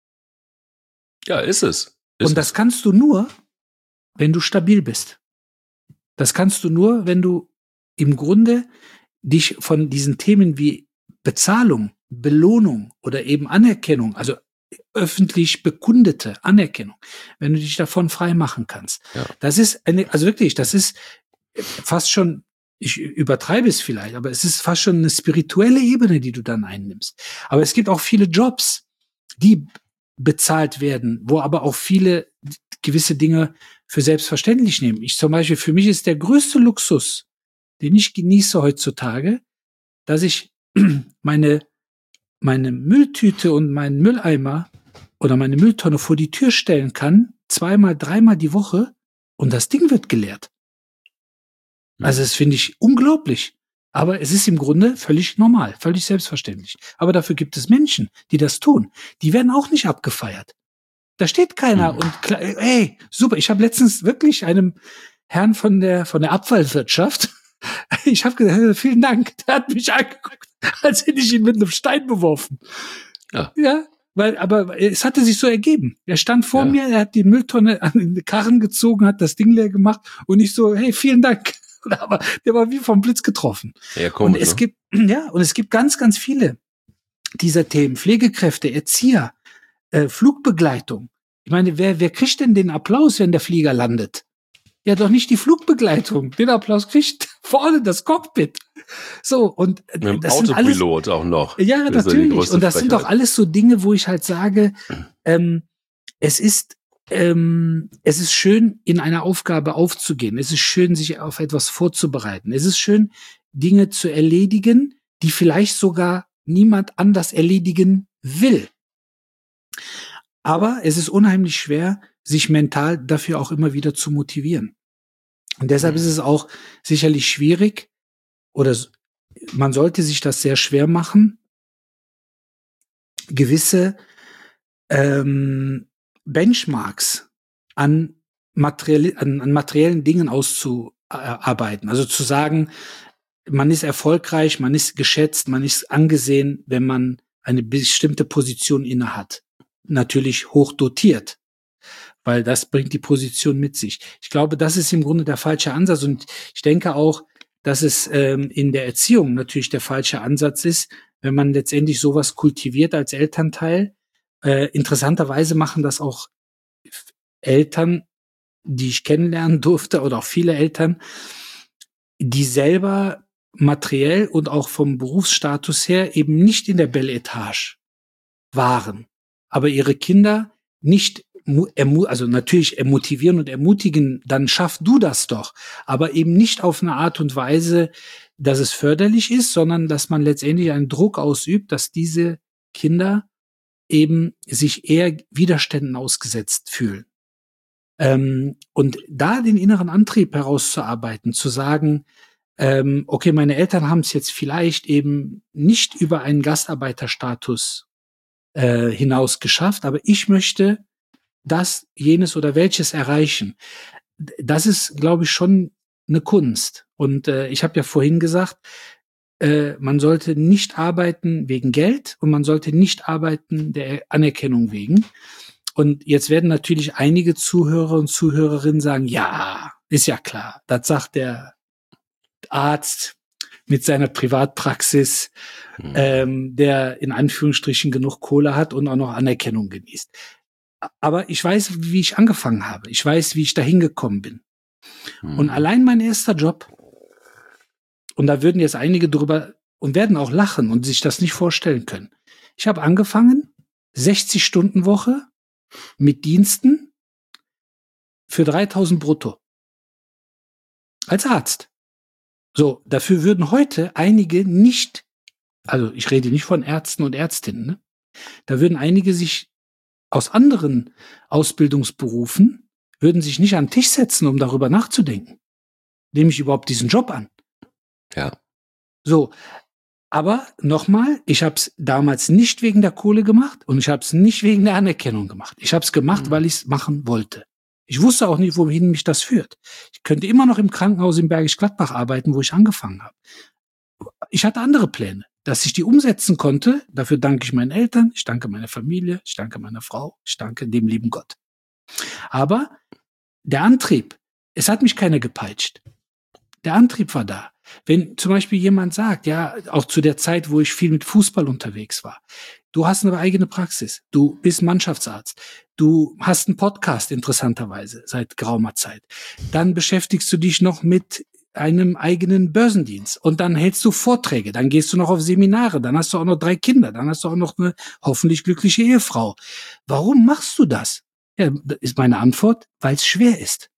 Ja, ist es. Und das kannst du nur, wenn du stabil bist. Das kannst du nur, wenn du im Grunde dich von diesen Themen wie Bezahlung, Belohnung oder eben Anerkennung, also öffentlich bekundete Anerkennung, wenn du dich davon frei machen kannst. Ja. Das ist das ist fast schon, ich übertreibe es vielleicht, aber es ist fast schon eine spirituelle Ebene, die du dann einnimmst. Aber es gibt auch viele Jobs, die bezahlt werden, wo aber auch viele gewisse Dinge für selbstverständlich nehmen. Für mich ist der größte Luxus, den ich genieße heutzutage, dass ich meine Mülltüte und meinen Mülleimer oder meine Mülltonne vor die Tür stellen kann, 2-mal, 3-mal die Woche und das Ding wird geleert. Also das finde ich unglaublich. Aber es ist im Grunde völlig normal, völlig selbstverständlich. Aber dafür gibt es Menschen, die das tun. Die werden auch nicht abgefeiert. Da steht keiner und ey, super. Ich habe letztens wirklich einem Herrn von der Abfallwirtschaft, ich habe gesagt, vielen Dank, der hat mich angeguckt, als hätte ich ihn mit einem Stein beworfen. Ja, aber es hatte sich so ergeben. Er stand vor mir, er hat die Mülltonne an den Karren gezogen, hat das Ding leer gemacht und ich so, hey, vielen Dank. Aber der war wie vom Blitz getroffen. Ja, komisch, und es gibt ganz, ganz viele dieser Themen. Pflegekräfte, Erzieher, Flugbegleitung. Ich meine, wer kriegt denn den Applaus, wenn der Flieger landet? Ja, doch nicht die Flugbegleitung. Den Applaus kriegt vorne das Cockpit. So, und mit das sind alles, Autopilot auch noch. Ja, natürlich. Und das sind doch alles so Dinge, wo ich halt sage, es ist schön, in einer Aufgabe aufzugehen. Es ist schön, sich auf etwas vorzubereiten. Es ist schön, Dinge zu erledigen, die vielleicht sogar niemand anders erledigen will. Aber es ist unheimlich schwer, sich mental dafür auch immer wieder zu motivieren. Und deshalb ist es auch sicherlich schwierig, oder man sollte sich das sehr schwer machen, gewisse Benchmarks an an materiellen Dingen auszuarbeiten. Also zu sagen, man ist erfolgreich, man ist geschätzt, man ist angesehen, wenn man eine bestimmte Position innehat. Natürlich hoch dotiert, weil das bringt die Position mit sich. Ich glaube, das ist im Grunde der falsche Ansatz, und ich denke auch, dass es in der Erziehung natürlich der falsche Ansatz ist, wenn man letztendlich sowas kultiviert als Elternteil. Interessanterweise machen das auch Eltern, die ich kennenlernen durfte, oder auch viele Eltern, die selber materiell und auch vom Berufsstatus her eben nicht in der Belle Etage waren, aber ihre Kinder nicht, also natürlich motivieren und ermutigen, dann schaff du das doch, aber eben nicht auf eine Art und Weise, dass es förderlich ist, sondern dass man letztendlich einen Druck ausübt, dass diese Kinder eben sich eher Widerständen ausgesetzt fühlen. Und da den inneren Antrieb herauszuarbeiten, zu sagen, okay, meine Eltern haben es jetzt vielleicht eben nicht über einen Gastarbeiterstatus hinaus geschafft, aber ich möchte das, jenes oder welches erreichen. Das ist, glaube ich, schon eine Kunst. Und ich habe ja vorhin gesagt, man sollte nicht arbeiten wegen Geld und man sollte nicht arbeiten der Anerkennung wegen. Und jetzt werden natürlich einige Zuhörer und Zuhörerinnen sagen, ja, ist ja klar, das sagt der Arzt mit seiner Privatpraxis, der in Anführungsstrichen genug Kohle hat und auch noch Anerkennung genießt. Aber ich weiß, wie ich angefangen habe. Ich weiß, wie ich da hingekommen bin. Und allein mein erster Job, und da würden jetzt einige drüber und werden auch lachen und sich das nicht vorstellen können. Ich habe angefangen, 60-Stunden-Woche mit Diensten für 3.000 brutto. Als Arzt. So, dafür würden heute einige nicht, also ich rede nicht von Ärzten und Ärztinnen, ne? Da würden einige sich aus anderen Ausbildungsberufen, würden sich nicht an den Tisch setzen, um darüber nachzudenken. Nehme ich überhaupt diesen Job an? Ja. So, aber nochmal, ich habe es damals nicht wegen der Kohle gemacht und ich habe es nicht wegen der Anerkennung gemacht. Ich habe es gemacht, weil ich es machen wollte. Ich wusste auch nicht, wohin mich das führt. Ich könnte immer noch im Krankenhaus in Bergisch Gladbach arbeiten, wo ich angefangen habe. Ich hatte andere Pläne, dass ich die umsetzen konnte. Dafür danke ich meinen Eltern, ich danke meiner Familie, ich danke meiner Frau, ich danke dem lieben Gott. Aber der Antrieb, es hat mich keiner gepeitscht. Der Antrieb war da. Wenn zum Beispiel jemand sagt, ja, auch zu der Zeit, wo ich viel mit Fußball unterwegs war, du hast eine eigene Praxis, du bist Mannschaftsarzt, du hast einen Podcast interessanterweise seit geraumer Zeit, dann beschäftigst du dich noch mit einem eigenen Börsendienst und dann hältst du Vorträge, dann gehst du noch auf Seminare, dann hast du auch noch 3 Kinder, dann hast du auch noch eine hoffentlich glückliche Ehefrau. Warum machst du das? Ja, das ist meine Antwort, weil es schwer ist.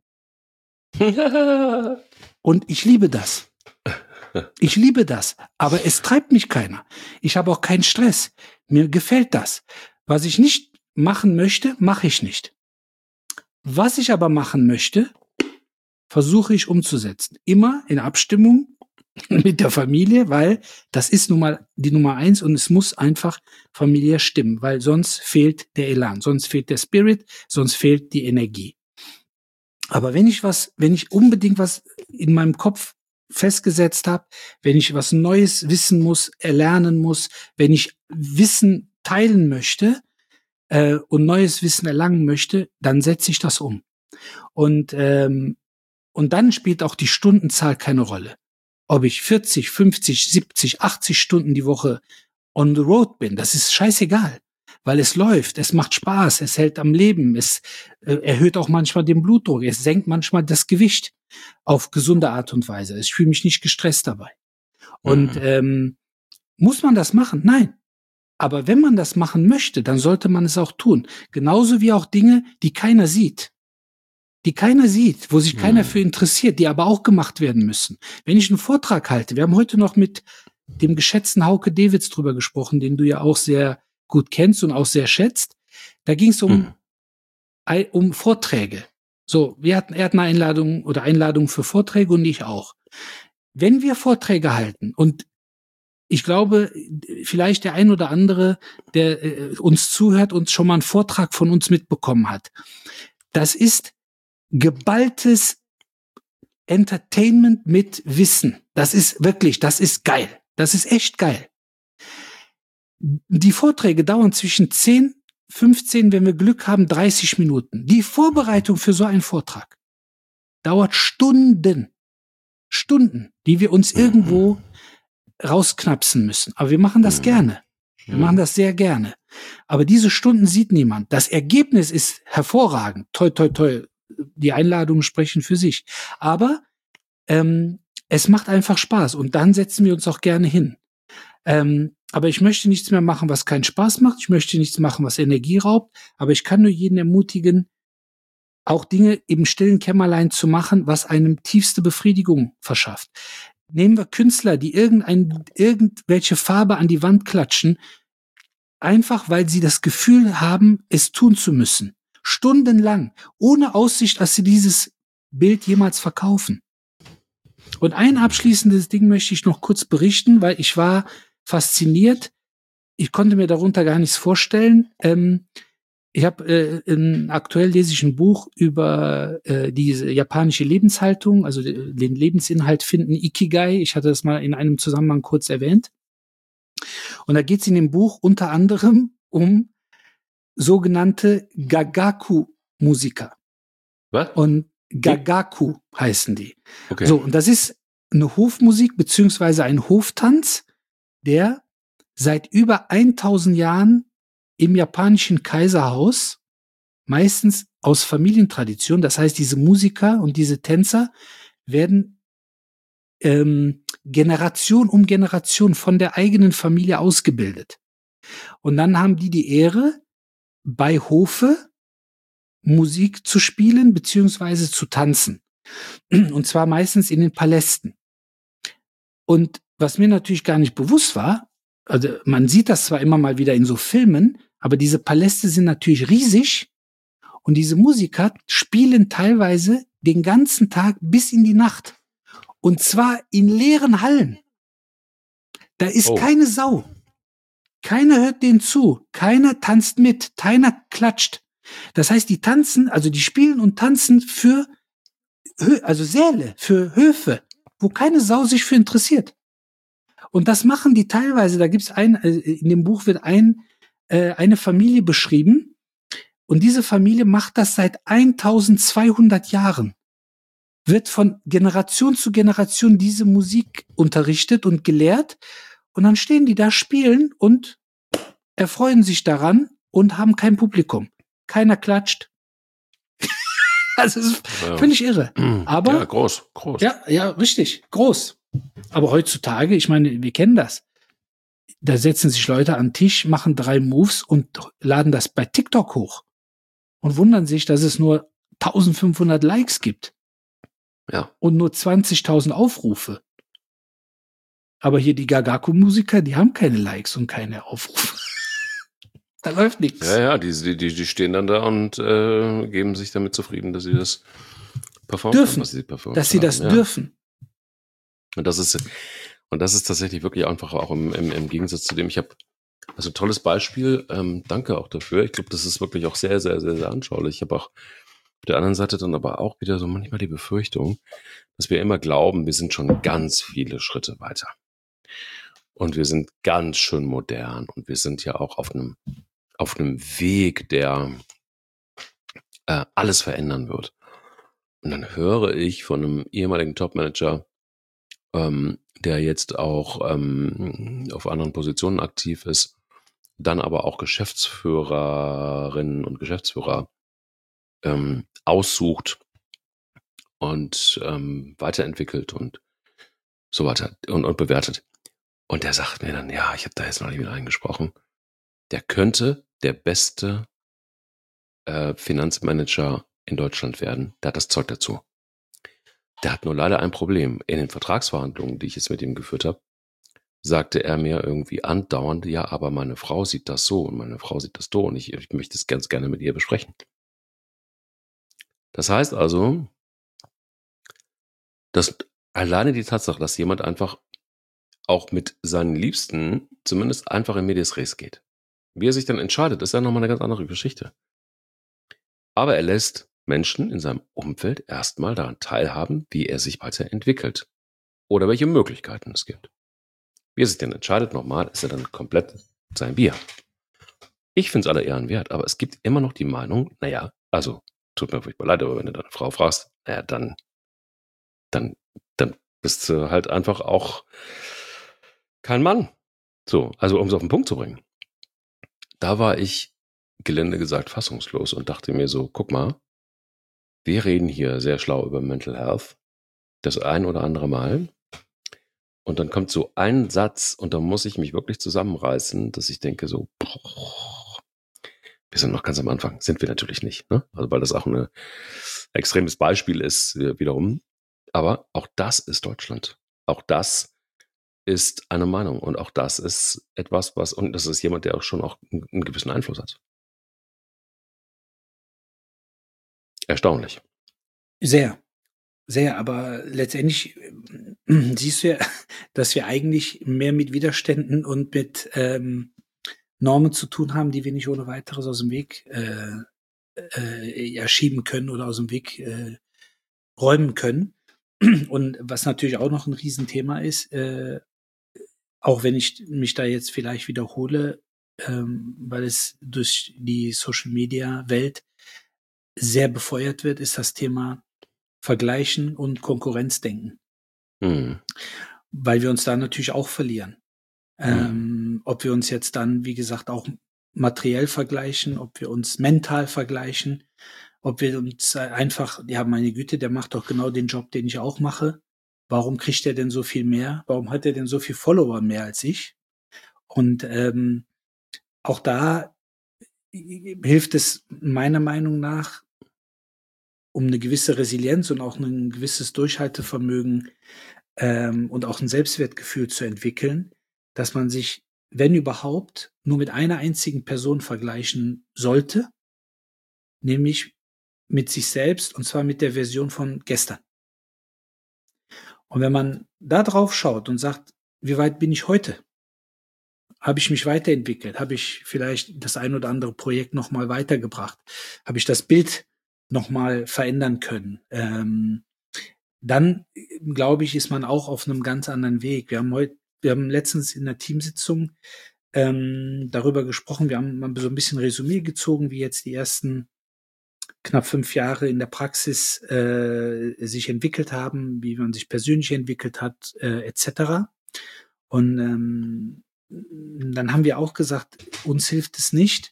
Und ich liebe das. Ich liebe das, aber es treibt mich keiner. Ich habe auch keinen Stress. Mir gefällt das. Was ich nicht machen möchte, mache ich nicht. Was ich aber machen möchte, versuche ich umzusetzen. Immer in Abstimmung mit der Familie, weil das ist nun mal die Nummer 1 und es muss einfach familiär stimmen, weil sonst fehlt der Elan, sonst fehlt der Spirit, sonst fehlt die Energie. Aber wenn ich unbedingt was in meinem Kopf festgesetzt habe, wenn ich was Neues wissen muss, erlernen muss, wenn ich Wissen teilen möchte und neues Wissen erlangen möchte, dann setze ich das um. Und dann spielt auch die Stundenzahl keine Rolle. Ob ich 40, 50, 70, 80 Stunden die Woche on the road bin, das ist scheißegal. Weil es läuft, es macht Spaß, es hält am Leben, es erhöht auch manchmal den Blutdruck, es senkt manchmal das Gewicht auf gesunde Art und Weise. Ich fühle mich nicht gestresst dabei. Und muss man das machen? Nein. Aber wenn man das machen möchte, dann sollte man es auch tun. Genauso wie auch Dinge, die keiner sieht. Wo sich keiner für interessiert, die aber auch gemacht werden müssen. Wenn ich einen Vortrag halte, wir haben heute noch mit dem geschätzten Hauke Dewitz drüber gesprochen, den du ja auch sehr gut kennst und auch sehr schätzt. Da ging es um Vorträge. So, er hat eine Einladung für Vorträge und ich auch. Wenn wir Vorträge halten und ich glaube, vielleicht der ein oder andere, der uns zuhört und schon mal einen Vortrag von uns mitbekommen hat, das ist geballtes Entertainment mit Wissen. Das ist geil. Das ist echt geil. Die Vorträge dauern zwischen 10, 15, wenn wir Glück haben, 30 Minuten. Die Vorbereitung für so einen Vortrag dauert Stunden, die wir uns irgendwo rausknapsen müssen. Aber wir machen das gerne. Wir machen das sehr gerne. Aber diese Stunden sieht niemand. Das Ergebnis ist hervorragend. Toi, toi, toi. Die Einladungen sprechen für sich. Aber es macht einfach Spaß. Und dann setzen wir uns auch gerne hin. Aber ich möchte nichts mehr machen, was keinen Spaß macht. Ich möchte nichts machen, was Energie raubt. Aber ich kann nur jeden ermutigen, auch Dinge im stillen Kämmerlein zu machen, was einem tiefste Befriedigung verschafft. Nehmen wir Künstler, die irgendwelche Farbe an die Wand klatschen, einfach weil sie das Gefühl haben, es tun zu müssen. Stundenlang, ohne Aussicht, dass sie dieses Bild jemals verkaufen. Und ein abschließendes Ding möchte ich noch kurz berichten, weil ich war fasziniert. Ich konnte mir darunter gar nichts vorstellen. Aktuell lese ich ein Buch über diese japanische Lebenshaltung, also den Lebensinhalt finden, Ikigai. Ich hatte das mal in einem Zusammenhang kurz erwähnt. Und da geht es in dem Buch unter anderem um sogenannte Gagaku-Musiker. Was? Und Gagaku heißen die. Okay. So, und das ist eine Hofmusik beziehungsweise ein Hoftanz, der seit über 1000 Jahren im japanischen Kaiserhaus, meistens aus Familientradition, das heißt, diese Musiker und diese Tänzer werden Generation um Generation von der eigenen Familie ausgebildet. Und dann haben die Ehre, bei Hofe Musik zu spielen beziehungsweise zu tanzen. Und zwar meistens in den Palästen. Und was mir natürlich gar nicht bewusst war, also man sieht das zwar immer mal wieder in so Filmen, aber diese Paläste sind natürlich riesig und diese Musiker spielen teilweise den ganzen Tag bis in die Nacht. Und zwar in leeren Hallen. Da ist keine Sau. Keiner hört denen zu. Keiner tanzt mit. Keiner klatscht. Das heißt, die tanzen, also die spielen und tanzen für Säle, für Höfe, wo keine Sau sich für interessiert. Und das machen die teilweise. Da gibt's in dem Buch wird eine Familie beschrieben. Und diese Familie macht das seit 1200 Jahren. Wird von Generation zu Generation diese Musik unterrichtet und gelehrt. Und dann stehen die da, spielen und erfreuen sich daran und haben kein Publikum. Keiner klatscht. Also das ist völlig irre. Aber, ja, groß. Ja, richtig, groß. Aber heutzutage, ich meine, wir kennen das. Da setzen sich Leute an den Tisch, machen 3 Moves und laden das bei TikTok hoch. Und wundern sich, dass es nur 1500 Likes gibt. Ja. Und nur 20.000 Aufrufe. Aber hier die Gagaku-Musiker, die haben keine Likes und keine Aufrufe. Da läuft nichts. Ja, die stehen dann da und geben sich damit zufrieden, dass sie das performen dürfen. Dass sie das dürfen. Und das ist tatsächlich wirklich einfach auch im Gegensatz zu dem, ich habe also ein tolles Beispiel, danke auch dafür. Ich glaube, das ist wirklich auch sehr, sehr, sehr, sehr anschaulich. Ich habe auch auf der anderen Seite dann aber auch wieder so manchmal die Befürchtung, dass wir immer glauben, wir sind schon ganz viele Schritte weiter. Und wir sind ganz schön modern und wir sind ja auch auf einem Weg, der alles verändern wird. Und dann höre ich von einem ehemaligen Topmanager, der jetzt auch auf anderen Positionen aktiv ist, dann aber auch Geschäftsführerinnen und Geschäftsführer aussucht und weiterentwickelt und so weiter und bewertet. Und der sagt mir dann, ja, ich habe da jetzt noch nicht mit eingesprochen, der könnte der beste Finanzmanager in Deutschland werden. Der hat das Zeug dazu. Der hat nur leider ein Problem. In den Vertragsverhandlungen, die ich jetzt mit ihm geführt habe, sagte er mir irgendwie andauernd, ja, aber meine Frau sieht das so und meine Frau sieht das so und ich möchte es ganz gerne mit ihr besprechen. Das heißt also, dass alleine die Tatsache, dass jemand einfach auch mit seinen Liebsten zumindest einfach in medias res geht. Wie er sich dann entscheidet, ist ja nochmal eine ganz andere Geschichte. Aber er lässt Menschen in seinem Umfeld erstmal daran teilhaben, wie er sich weiterentwickelt oder welche Möglichkeiten es gibt. Wie er sich denn entscheidet, nochmal, ist er dann komplett sein Bier. Ich finde es aller Ehren wert, aber es gibt immer noch die Meinung, naja, also, tut mir furchtbar leid, aber wenn du deine Frau fragst, naja, dann bist du halt einfach auch kein Mann. So, also um es auf den Punkt zu bringen. Da war ich, gelinde gesagt, fassungslos und dachte mir so, guck mal, wir reden hier sehr schlau über Mental Health, das ein oder andere Mal. Und dann kommt so ein Satz und da muss ich mich wirklich zusammenreißen, dass ich denke so, wir sind noch ganz am Anfang. Sind wir natürlich nicht, ne? Also weil das auch ein extremes Beispiel ist wiederum. Aber auch das ist Deutschland. Auch das ist eine Meinung und auch das ist etwas, und das ist jemand, der auch schon auch einen gewissen Einfluss hat. Erstaunlich. Sehr, sehr, aber letztendlich siehst du ja, dass wir eigentlich mehr mit Widerständen und mit Normen zu tun haben, die wir nicht ohne weiteres aus dem Weg schieben können oder aus dem Weg räumen können. Und was natürlich auch noch ein Riesenthema ist, auch wenn ich mich da jetzt vielleicht wiederhole, weil es durch die Social-Media-Welt sehr befeuert wird, ist das Thema Vergleichen und Konkurrenzdenken. Weil wir uns da natürlich auch verlieren. Ob wir uns jetzt dann, wie gesagt, auch materiell vergleichen, ob wir uns mental vergleichen, ob wir uns einfach, ja, meine Güte, der macht doch genau den Job, den ich auch mache. Warum kriegt er denn so viel mehr? Warum hat er denn so viel Follower mehr als ich? Und auch da hilft es meiner Meinung nach, um eine gewisse Resilienz und auch ein gewisses Durchhaltevermögen und auch ein Selbstwertgefühl zu entwickeln, dass man sich, wenn überhaupt, nur mit einer einzigen Person vergleichen sollte, nämlich mit sich selbst, und zwar mit der Version von gestern. Und wenn man da drauf schaut und sagt, wie weit bin ich heute? Habe ich mich weiterentwickelt? Habe ich vielleicht das ein oder andere Projekt nochmal weitergebracht? Habe ich das Bild nochmal verändern können? Dann, glaube ich, ist man auch auf einem ganz anderen Weg. Wir haben letztens in der Teamsitzung darüber gesprochen, wir haben mal so ein bisschen Resümee gezogen, wie jetzt die ersten knapp 5 Jahre in der Praxis sich entwickelt haben, wie man sich persönlich entwickelt hat, etc. Und dann haben wir auch gesagt, uns hilft es nicht,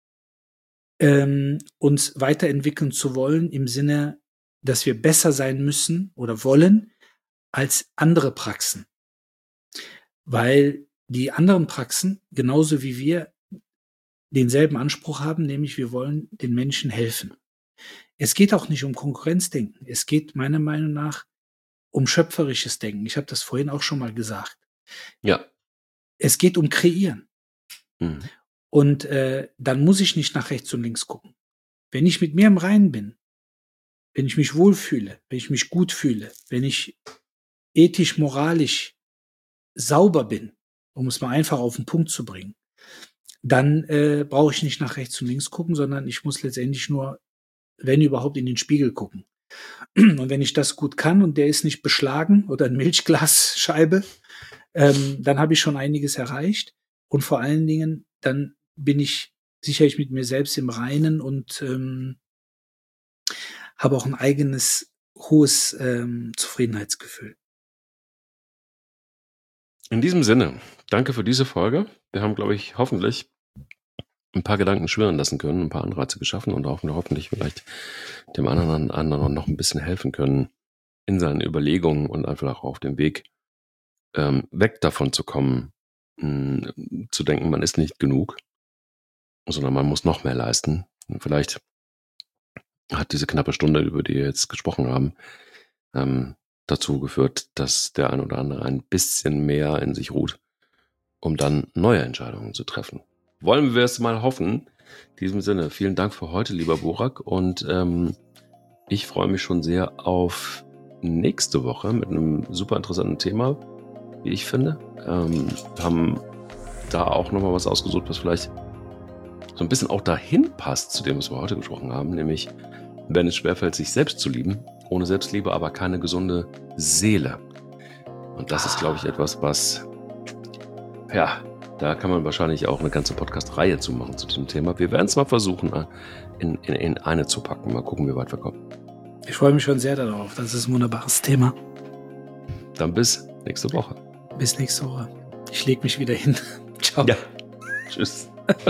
uns weiterentwickeln zu wollen im Sinne, dass wir besser sein müssen oder wollen als andere Praxen. Weil die anderen Praxen, genauso wie wir, denselben Anspruch haben, nämlich wir wollen den Menschen helfen. Es geht auch nicht um Konkurrenzdenken. Es geht meiner Meinung nach um schöpferisches Denken. Ich habe das vorhin auch schon mal gesagt. Ja. Es geht um Kreieren. Und dann muss ich nicht nach rechts und links gucken. Wenn ich mit mir im Reinen bin, wenn ich mich wohlfühle, wenn ich mich gut fühle, wenn ich ethisch, moralisch sauber bin, um es mal einfach auf den Punkt zu bringen, dann brauche ich nicht nach rechts und links gucken, sondern ich muss letztendlich nur, wenn überhaupt, in den Spiegel gucken. Und wenn ich das gut kann und der ist nicht beschlagen oder ein Milchglasscheibe, dann habe ich schon einiges erreicht. Und vor allen Dingen, dann bin ich sicherlich mit mir selbst im Reinen und habe auch ein eigenes hohes Zufriedenheitsgefühl. In diesem Sinne, danke für diese Folge. Wir haben, glaube ich, hoffentlich ein paar Gedanken schwirren lassen können, ein paar Anreize geschaffen und auch hoffentlich vielleicht dem anderen noch ein bisschen helfen können in seinen Überlegungen und einfach auch auf dem Weg weg davon zu kommen, zu denken, man ist nicht genug, sondern man muss noch mehr leisten. Und vielleicht hat diese knappe Stunde, über die wir jetzt gesprochen haben, dazu geführt, dass der ein oder andere ein bisschen mehr in sich ruht, um dann neue Entscheidungen zu treffen. Wollen wir es mal hoffen. In diesem Sinne, vielen Dank für heute, lieber Burak. Und ich freue mich schon sehr auf nächste Woche mit einem super interessanten Thema, wie ich finde. Wir haben da auch nochmal was ausgesucht, was vielleicht so ein bisschen auch dahin passt, zu dem, was wir heute gesprochen haben, nämlich wenn es schwerfällt, sich selbst zu lieben, ohne Selbstliebe aber keine gesunde Seele. Und das ist, glaube ich, etwas, was, ja, da kann man wahrscheinlich auch eine ganze Podcast-Reihe zu machen zu diesem Thema. Wir werden es mal versuchen, in eine zu packen. Mal gucken, wie weit wir kommen. Ich freue mich schon sehr darauf. Das ist ein wunderbares Thema. Dann bis nächste Woche. Bis nächste Woche. Ich lege mich wieder hin. Ciao. Ja. Tschüss.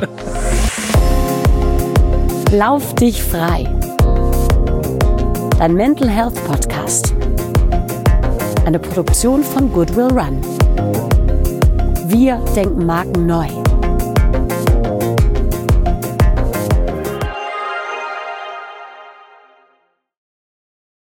Lauf dich frei. Dein Mental Health Podcast. Eine Produktion von Goodwill Run. Wir denken Marken neu.